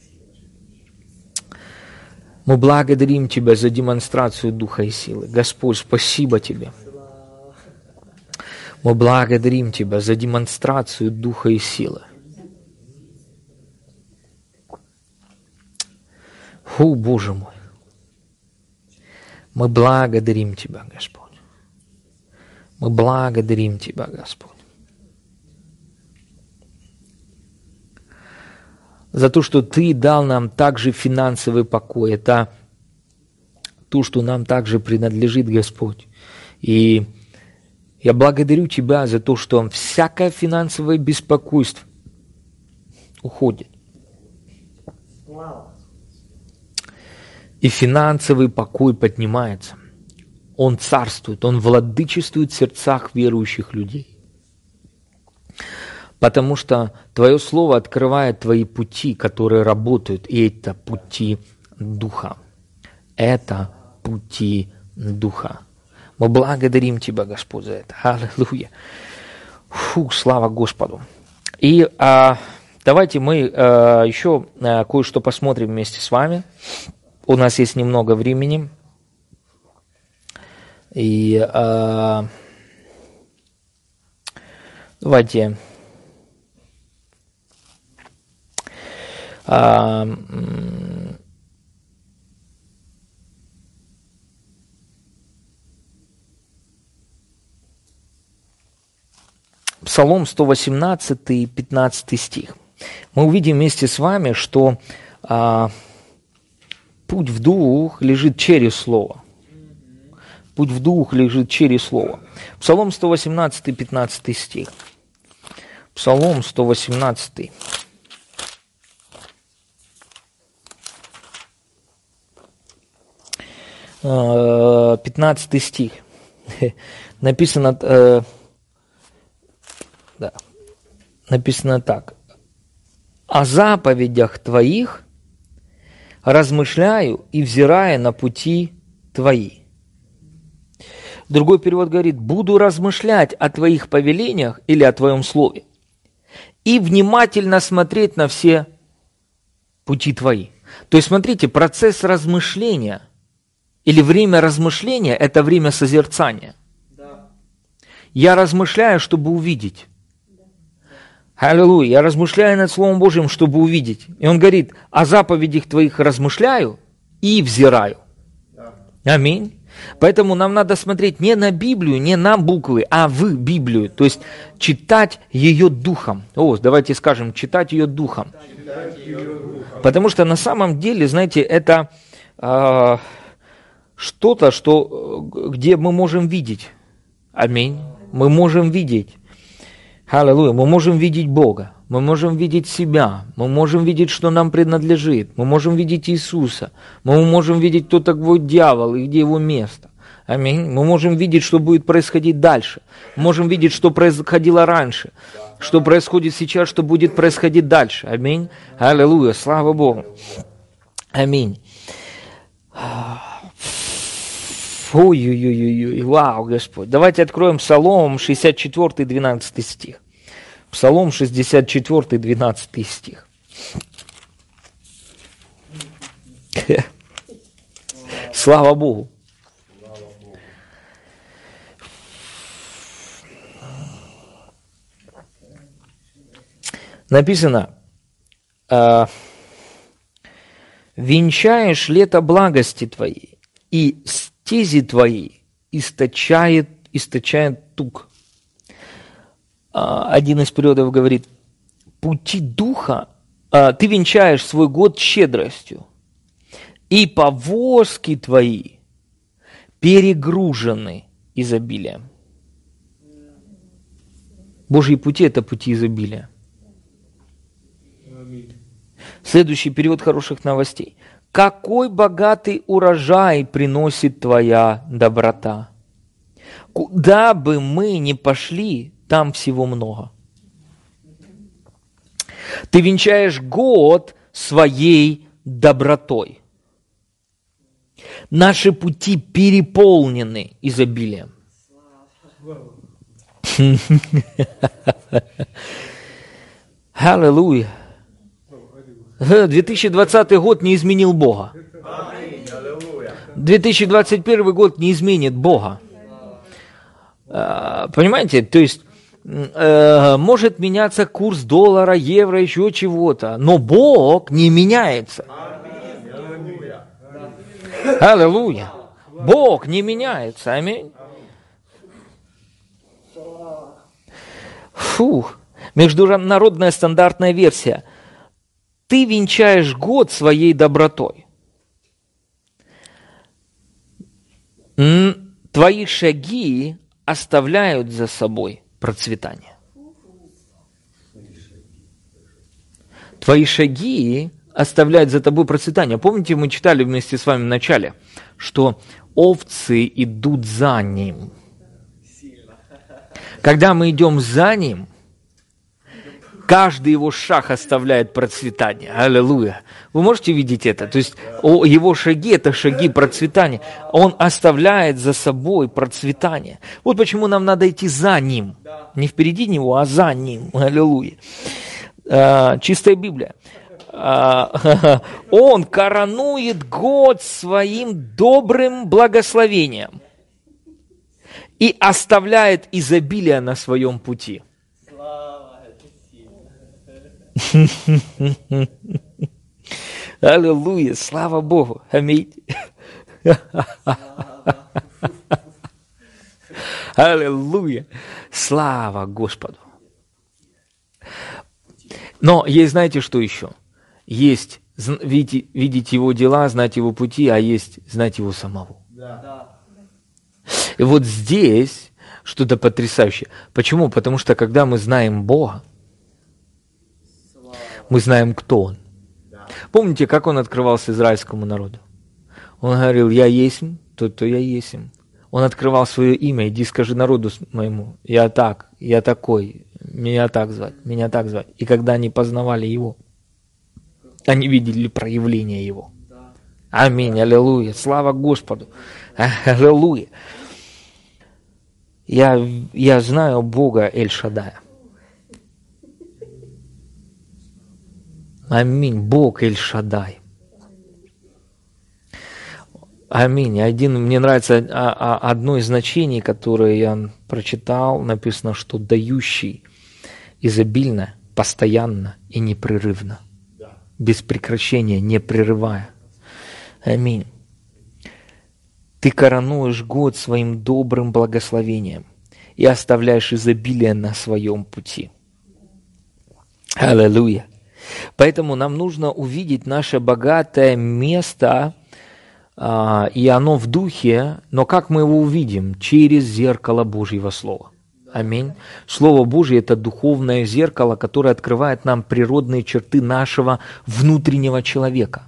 Мы благодарим Тебя за демонстрацию Духа и силы. Господь, спасибо Тебе. Мы благодарим Тебя за демонстрацию Духа и силы. Фу, Боже мой. Мы благодарим Тебя, Господь. Мы благодарим Тебя, Господь. за то, что Ты дал нам также финансовый покой. Это то, что нам также принадлежит, Господь. И я благодарю Тебя за то, что всякое финансовое беспокойство уходит. И финансовый покой поднимается. Он царствует, он владычествует в сердцах верующих людей. Потому что Твое Слово открывает Твои пути, которые работают, и это пути Духа. Это пути Духа. Мы благодарим Тебя, Господь, за это. Аллилуйя. Фу, слава Господу. И а, давайте мы а, еще а, кое-что посмотрим вместе с вами. У нас есть немного времени. И а, давайте... А, Псалом сто восемнадцатый, пятнадцатый стих. Мы увидим вместе с вами, что а, путь в дух лежит через Слово. Путь в дух лежит через Слово. Псалом сто восемнадцатый, пятнадцатый стих. Псалом сто восемнадцатый. пятнадцатый стих. Написано, э, да, написано так. «О заповедях Твоих размышляю и взирая на пути Твои». Другой перевод говорит: «Буду размышлять о Твоих повелениях или о Твоем Слове и внимательно смотреть на все пути Твои». То есть, смотрите, процесс размышления или время размышления – это время созерцания. Да. Я размышляю, чтобы увидеть. Да. Аллилуйя. Я размышляю над Словом Божьим, чтобы увидеть. И он говорит: о заповедях Твоих размышляю и взираю. Да. Аминь. Поэтому нам надо смотреть не на Библию, не на буквы, а в Библию. То есть читать ее духом. О, давайте скажем, читать ее духом. Читать ее духом. Потому что на самом деле, знаете, это... Э, что-то, что, где мы можем видеть. Аминь. Мы можем видеть. Аллилуйя. Мы можем видеть Бога. Мы можем видеть себя. Мы можем видеть, что нам принадлежит. Мы можем видеть Иисуса. Мы можем видеть, кто такой дьявол и где его место. Аминь. Мы можем видеть, что будет происходить дальше. Мы можем видеть, что происходило раньше. Что происходит сейчас, что будет происходить дальше. Аминь. Аллилуйя. Слава Богу. Аминь. Ой-ой-ой-ой, вау, Господь. Давайте откроем Псалом шестьдесят четыре, двенадцатый стих. Псалом шестьдесят четыре, двенадцатый стих. Слава Богу. Написано: «Венчаешь лето благости Твоей, и стези Твои источает, источает тук». Один из переводов говорит: пути Духа, ты венчаешь свой год щедростью, и повозки Твои перегружены изобилием. Божьи пути – это пути изобилия. Следующий перевод хороших новостей. «Какой богатый урожай приносит Твоя доброта! Куда бы мы ни пошли, там всего много. Ты венчаешь год своей добротой. Наши пути переполнены изобилием». Аллилуйя. две тысячи двадцатый год не изменил Бога. две тысячи двадцать первый год не изменит Бога. Понимаете? То есть, может меняться курс доллара, евро, еще чего-то, но Бог не меняется. Аллилуйя. Бог не меняется. Аминь. Фух. Международная стандартная версия. ты венчаешь год своей добротой. Твои шаги оставляют за собой процветание. Твои шаги оставляют за тобой процветание. Помните, мы читали вместе с вами в начале, что овцы идут за ним. Когда мы идем за ним, каждый его шаг оставляет процветание. Аллилуйя. Вы можете видеть это? То есть его шаги – это шаги процветания. Он оставляет за собой процветание. Вот почему нам надо идти за ним. Не впереди него, а за ним. Аллилуйя. Чистая Библия. Он коронует год своим добрым благословением и оставляет изобилие на своем пути. Аллилуйя, слава Богу, аминь. Аллилуйя, слава Господу. Но есть, знаете, что еще? Есть видеть, видеть его дела, знать его пути, а есть знать его самого. Да. И вот здесь что-то потрясающее. Почему? Потому что когда мы знаем Бога, мы знаем, кто Он. Да. Помните, как Он открывался израильскому народу? Он говорил: «Я есть тот, кто я есть». Он открывал свое имя: «Иди скажи народу моему, я так, я такой, меня так звать, меня так звать». И когда они познавали Его, они видели проявление Его. Аминь, аллилуйя, слава Господу, аллилуйя. Я, я знаю Бога Эль-Шадая. Аминь, Бог Эль-Шадай. Аминь. Один, мне нравится одно из значений, которое я прочитал, написано, что дающий изобильно, постоянно и непрерывно, без прекращения, не прерывая. Аминь. Ты коронуешь год своим добрым благословением и оставляешь изобилие на своем пути. Аллилуйя. Поэтому нам нужно увидеть наше богатое место, а, и оно в духе, но как мы его увидим? Через зеркало Божьего Слова. Аминь. Слово Божье – это духовное зеркало, которое открывает нам природные черты нашего внутреннего человека.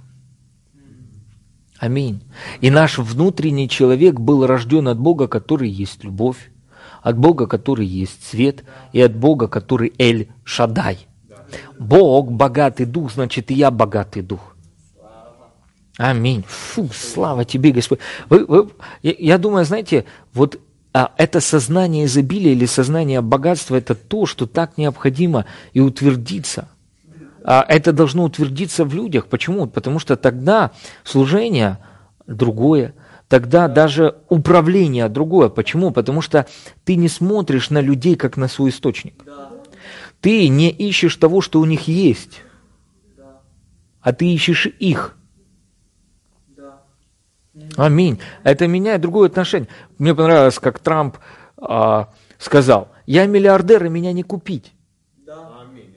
Аминь. И наш внутренний человек был рожден от Бога, который есть любовь, от Бога, который есть свет, и от Бога, который Эль-Шадай. Бог – богатый дух, значит, и я богатый дух. Аминь. Фу, слава тебе, Господь. Вы, вы, я, я думаю, знаете, вот а, это сознание изобилия или сознание богатства – это то, что так необходимо и утвердиться. А, это должно утвердиться в людях. Почему? Потому что тогда служение другое, тогда даже управление другое. Почему? Потому что ты не смотришь на людей, как на свой источник. Ты не ищешь того, что у них есть, а ты ищешь их. Аминь. Это меняет другое отношение. Мне понравилось, как Трамп а, сказал: «Я миллиардер, и меня не купить». Аминь.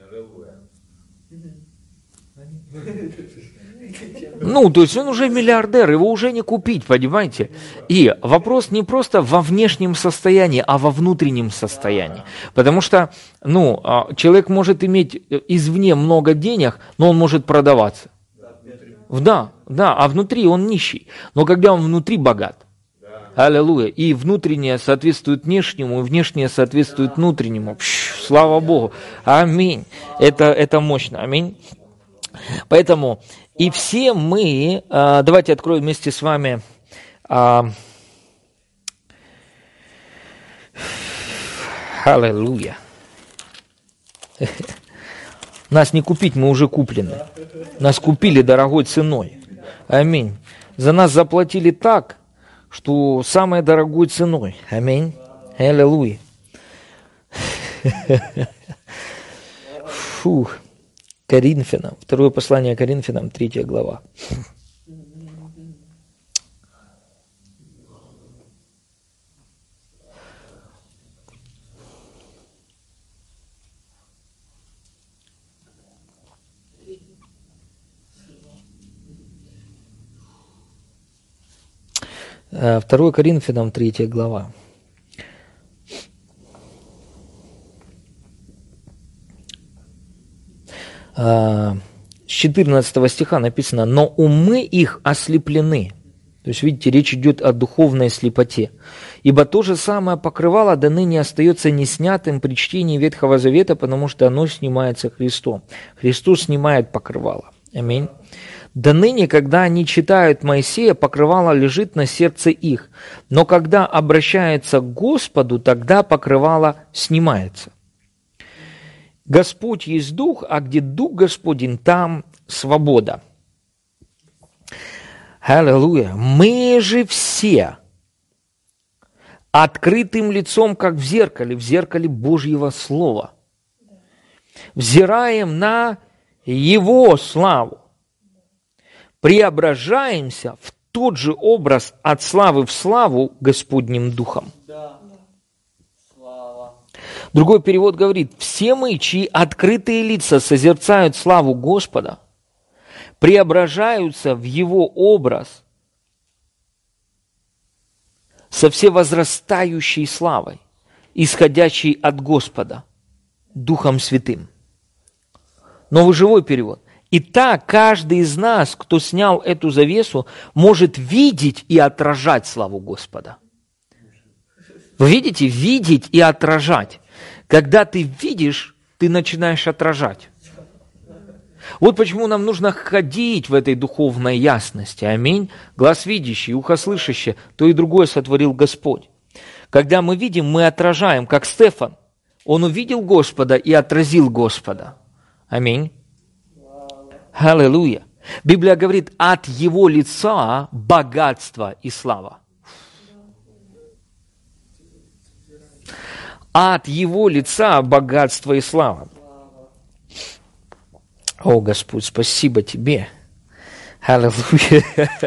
Ну, то есть он уже миллиардер, его уже не купить, понимаете? И вопрос не просто во внешнем состоянии, а во внутреннем состоянии. Потому что, ну, человек может иметь извне много денег, но он может продаваться. Да, да, а внутри он нищий. Но когда он внутри богат, аллилуйя, и внутреннее соответствует внешнему, и внешнее соответствует внутреннему. Пш, слава Богу. Аминь. Это, это мощно. Аминь. Поэтому и все мы, давайте откроем вместе с вами аллилуйя. Нас не купить, мы уже куплены. Нас купили дорогой ценой. Аминь. За нас заплатили так, что самой дорогой ценой. Аминь. Аллилуйя. Фух. Коринфянам, второе послание Коринфянам, третья глава. второе Коринфянам, третья глава. С четырнадцатого стиха написано: «Но умы их ослеплены». То есть, видите, речь идет о духовной слепоте. «Ибо то же самое покрывало до ныне остается неснятым при чтении Ветхого Завета, потому что оно снимается Христом». Христос снимает покрывало. Аминь. «До ныне, когда они читают Моисея, покрывало лежит на сердце их, но когда обращаются к Господу, тогда покрывало снимается. Господь есть Дух, а где Дух Господень, там свобода». Аллилуйя. «Мы же все открытым лицом, как в зеркале, в зеркале Божьего Слова, взираем на Его славу, преображаемся в тот же образ от славы в славу Господним Духом». Да. Слава. Другой перевод говорит: «Все мы, чьи открытые лица созерцают славу Господа, преображаются в Его образ со всевозрастающей славой, исходящей от Господа, Духом Святым». Новый живой перевод: «Итак, каждый из нас, кто снял эту завесу, может видеть и отражать славу Господа». Вы видите? Видеть и отражать. Когда ты видишь, ты начинаешь отражать. Вот почему нам нужно ходить в этой духовной ясности. Аминь. Глаз видящий, ухо слышащее, то и другое сотворил Господь. Когда мы видим, мы отражаем, как Стефан. Он увидел Господа и отразил Господа. Аминь. Аллилуйя. Библия говорит: от Его лица богатство и слава. От Его лица богатство и слава. О, Господь, спасибо Тебе. Аллилуйя.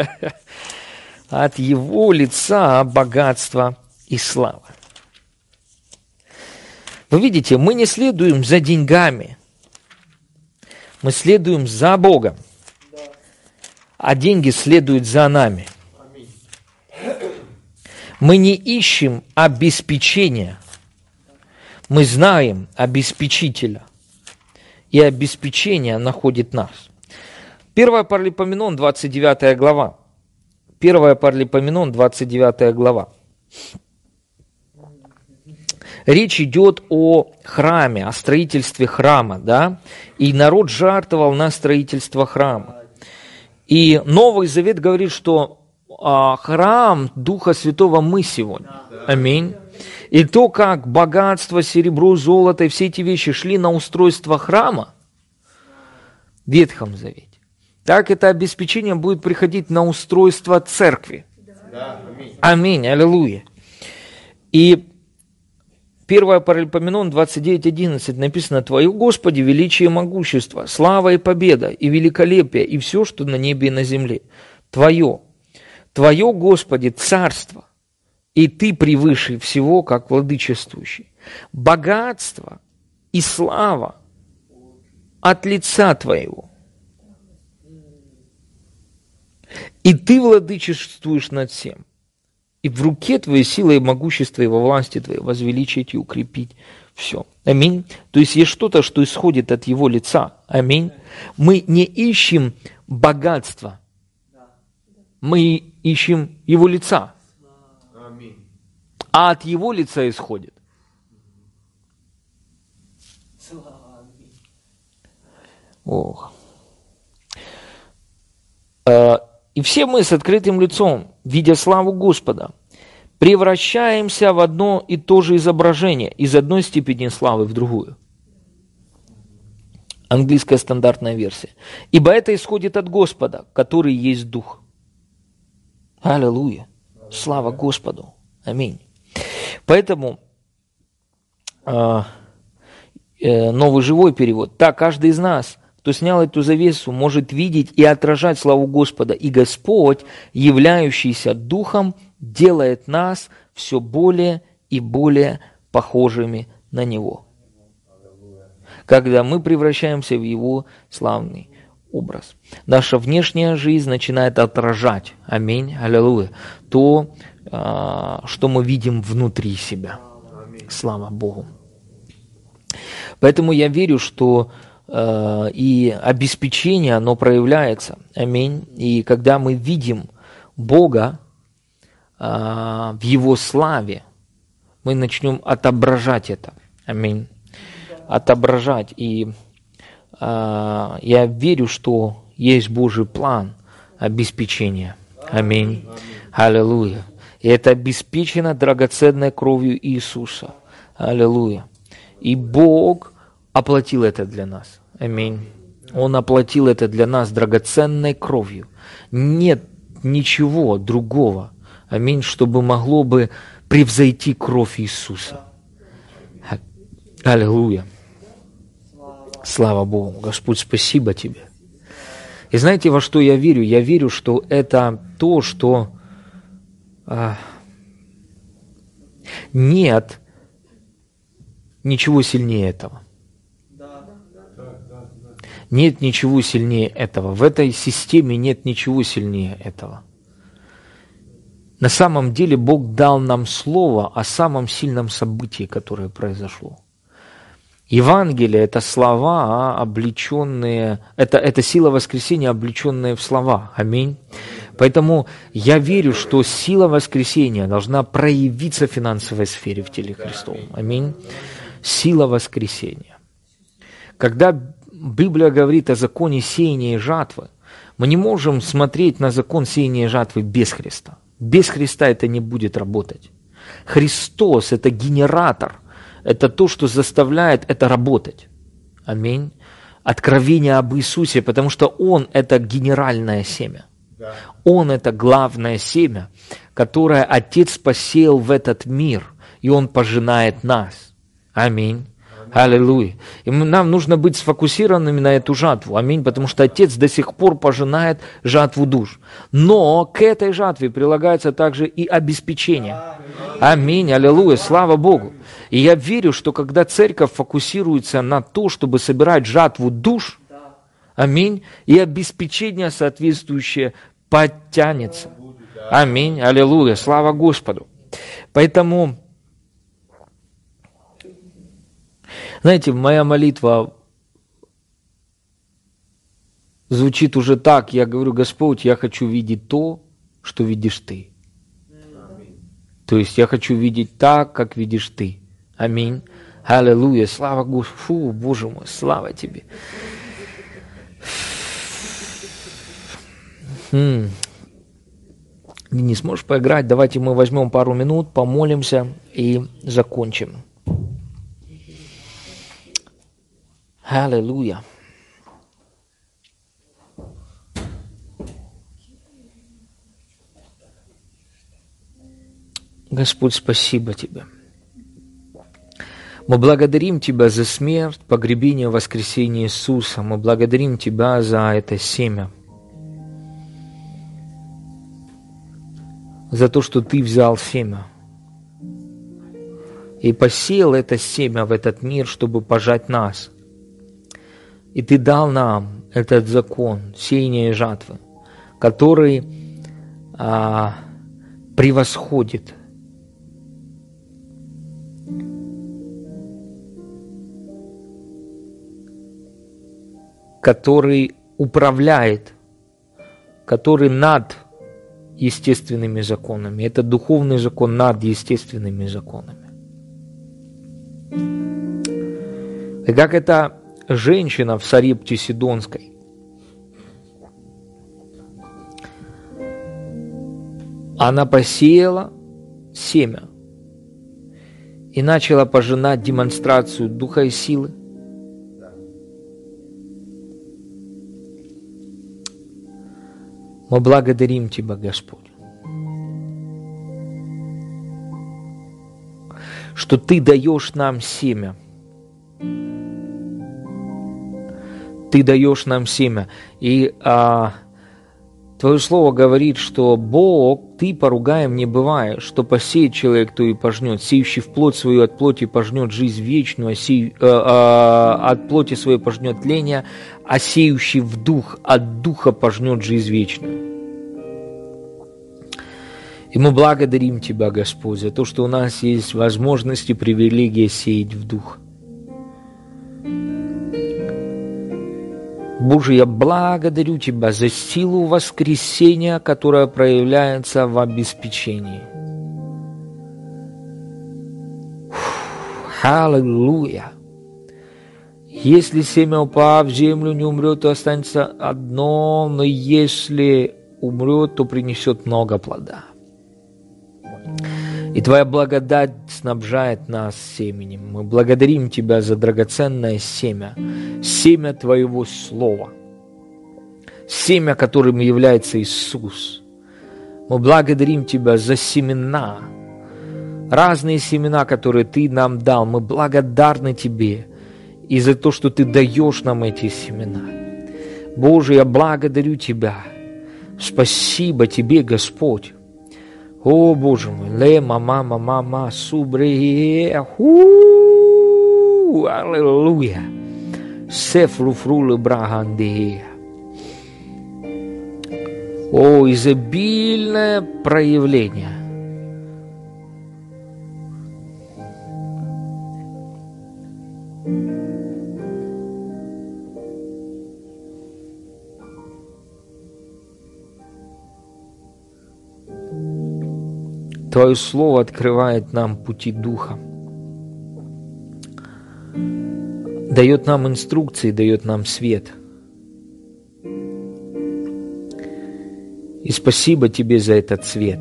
От Его лица богатство и слава. Вы видите, мы не следуем за деньгами. Мы следуем за Богом. А деньги следуют за нами. Мы не ищем обеспечения. Мы знаем обеспечителя. И обеспечение находит нас. Первое Паралипоменон, двадцать девятая глава. Первое Паралипоменон, двадцать девятая глава. Речь идет о храме, о строительстве храма, да? И народ жертвовал на строительство храма. И Новый Завет говорит, что а, храм Духа Святого мы сегодня. Аминь. И то, как богатство, серебро, золото и все эти вещи шли на устройство храма в Ветхом Завете, так это обеспечение будет приходить на устройство церкви. Да, аминь. Аминь, аллилуйя. И первое Паралипоменон двадцать девять одиннадцать написано: «Твое, Господи, величие и могущество, слава и победа, и великолепие, и все, что на небе и на земле. Твое, Твое, Господи, царство, и Ты превыше всего, как владычествующий. Богатство и слава от лица Твоего. И Ты владычествуешь над всем. И в руке Твоей сила и могущество, и во власти Твоей возвеличить и укрепить все». Аминь. То есть есть что-то, что исходит от Его лица. Аминь. Мы не ищем богатства. Мы ищем Его лица. А от Его лица исходит. Ох. И все мы с открытым лицом, видя славу Господа, превращаемся в одно и то же изображение из одной степени славы в другую. Английская стандартная версия. Ибо это исходит от Господа, который есть Дух. Аллилуйя. Слава Господу. Аминь. Поэтому э, э, новый живой перевод. Так, каждый из нас, кто снял эту завесу, может видеть и отражать славу Господа. И Господь, являющийся Духом, делает нас все более и более похожими на Него. Когда мы превращаемся в Его славный образ. Наша внешняя жизнь начинает отражать, аминь, аллилуйя, то, что мы видим внутри себя. Слава Богу. Поэтому я верю, что э, и обеспечение, оно проявляется. Аминь. И когда мы видим Бога э, в Его славе, мы начнем отображать это. Аминь. Отображать. И э, я верю, что есть Божий план обеспечения. Аминь. Аллилуйя. И это обеспечено драгоценной кровью Иисуса. Аллилуйя. И Бог оплатил это для нас. Аминь. Он оплатил это для нас драгоценной кровью. Нет ничего другого, аминь, чтобы могло бы превзойти кровь Иисуса. Аллилуйя. Слава Богу. Господь, спасибо Тебе. И знаете, во что я верю? Я верю, что это то, что а, нет ничего сильнее этого. Нет ничего сильнее этого. В этой системе нет ничего сильнее этого. На самом деле Бог дал нам слово о самом сильном событии, которое произошло. Евангелие – это слова, облеченные, это, это сила воскресения, облеченная в слова. Аминь. Поэтому я верю, что сила воскресения должна проявиться в финансовой сфере в теле Христовом. Аминь. Сила воскресения. Когда Библия говорит о законе сеяния и жатвы, мы не можем смотреть на закон сеяния и жатвы без Христа. Без Христа это не будет работать. Христос – это генератор, это то, что заставляет это работать. Аминь. Откровение об Иисусе, потому что Он – это генеральное семя. Да. Он – это главное семя, которое Отец посеял в этот мир, и Он пожинает нас. Аминь. Аллилуйя. И нам нужно быть сфокусированными на эту жатву. Аминь. Потому что Отец до сих пор пожинает жатву душ. Но к этой жатве прилагается также и обеспечение. Аминь. Аллилуйя. Слава Богу. И я верю, что когда церковь фокусируется на то, чтобы собирать жатву душ, аминь, и обеспечение соответствующее подтянется. Аминь. Аллилуйя. Слава Господу. Поэтому... Знаете, моя молитва звучит уже так. Я говорю: Господь, я хочу видеть то, что видишь Ты. Аминь. То есть я хочу видеть так, как видишь Ты. Аминь. Аллилуйя. Слава Господу. Фу, Боже мой, слава Тебе. М-м. Не сможешь поиграть? Давайте мы возьмем пару минут, помолимся и закончим. Аллилуйя. Господь, спасибо Тебе. Мы благодарим Тебя за смерть, погребение, воскресение Иисуса. Мы благодарим Тебя за это семя. За то, что Ты взял семя и посеял это семя в этот мир, чтобы пожать нас. И Ты дал нам этот закон сеяния и жатвы, который а, превосходит который управляет, который над естественными законами. Это духовный закон над естественными законами. И как эта женщина в Сарепте Сидонской, она посеяла семя и начала пожинать демонстрацию духа и силы. Мы благодарим Тебя, Господь, что Ты даешь нам семя. Ты даешь нам семя. И а, Твое слово говорит, что Бог, Ты поругаем не бываешь, что посеет человек, то и пожнет. Сеющий в плоть свою от плоти пожнет жизнь вечную, а сей, э, э, от плоти своей пожнет тление, а сеющий в дух от духа пожнет жизнь вечную. И мы благодарим Тебя, Господь, за то, что у нас есть возможность и привилегия сеять в дух. Боже, я благодарю Тебя за силу воскресения, которая проявляется в обеспечении. Аллилуйя! Если семя, упав в землю, не умрет, то останется одно, но если умрет, то принесет много плода. И Твоя благодать снабжает нас семенем. Мы благодарим Тебя за драгоценное семя, семя Твоего Слова, семя, которым является Иисус. Мы благодарим Тебя за семена, разные семена, которые Ты нам дал. Мы благодарны Тебе и за то, что Ты даешь нам эти семена. Боже, я благодарю Тебя. Спасибо Тебе, Господь. О, Боже мой, ле мама мама мама субре, аллилуйя, сефруфрулы браханде. О, изобильное проявление. Твое Слово открывает нам пути Духа, дает нам инструкции, дает нам свет. И спасибо Тебе за этот свет.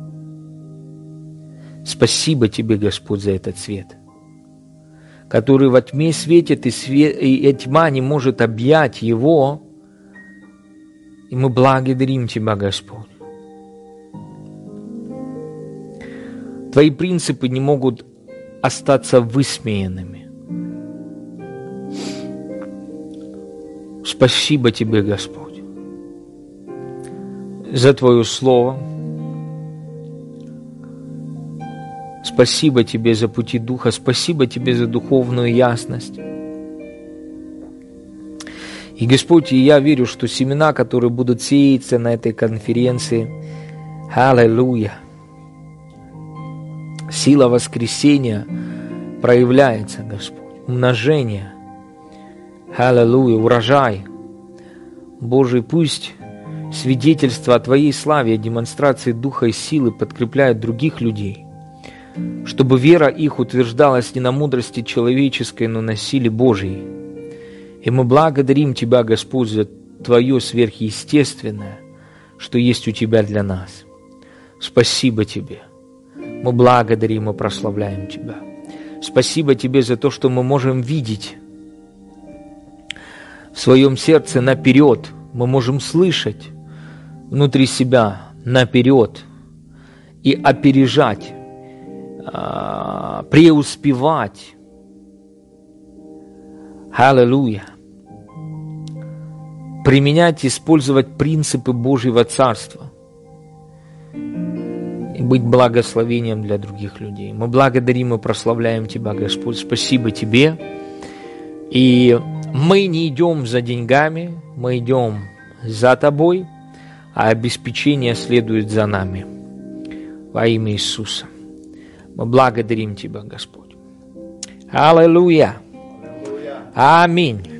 Спасибо Тебе, Господь, за этот свет, который во тьме светит, и, свет, и тьма не может объять его. И мы благодарим Тебя, Господь. Твои принципы не могут остаться высмеянными. Спасибо Тебе, Господь, за Твое Слово. Спасибо Тебе за пути Духа. Спасибо Тебе за духовную ясность. И, Господь, и я верю, что семена, которые будут сеяться на этой конференции, аллилуйя, сила воскресения проявляется, Господь. Умножение. Аллилуйя. Урожай. Божий, пусть свидетельство о Твоей славе, о демонстрации Духа и силы подкрепляют других людей, чтобы вера их утверждалась не на мудрости человеческой, но на силе Божьей. И мы благодарим Тебя, Господь, за Твое сверхъестественное, что есть у Тебя для нас. Спасибо Тебе. Мы благодарим и прославляем Тебя. Спасибо Тебе за то, что мы можем видеть в своем сердце наперед. Мы можем слышать внутри себя наперед и опережать, преуспевать. Аллилуйя. Применять, использовать принципы Божьего Царства. И быть благословением для других людей. Мы благодарим и прославляем Тебя, Господь. Спасибо Тебе. И мы не идем за деньгами, мы идем за Тобой, а обеспечение следует за нами. Во имя Иисуса. Мы благодарим Тебя, Господь. Аллилуйя. Аминь.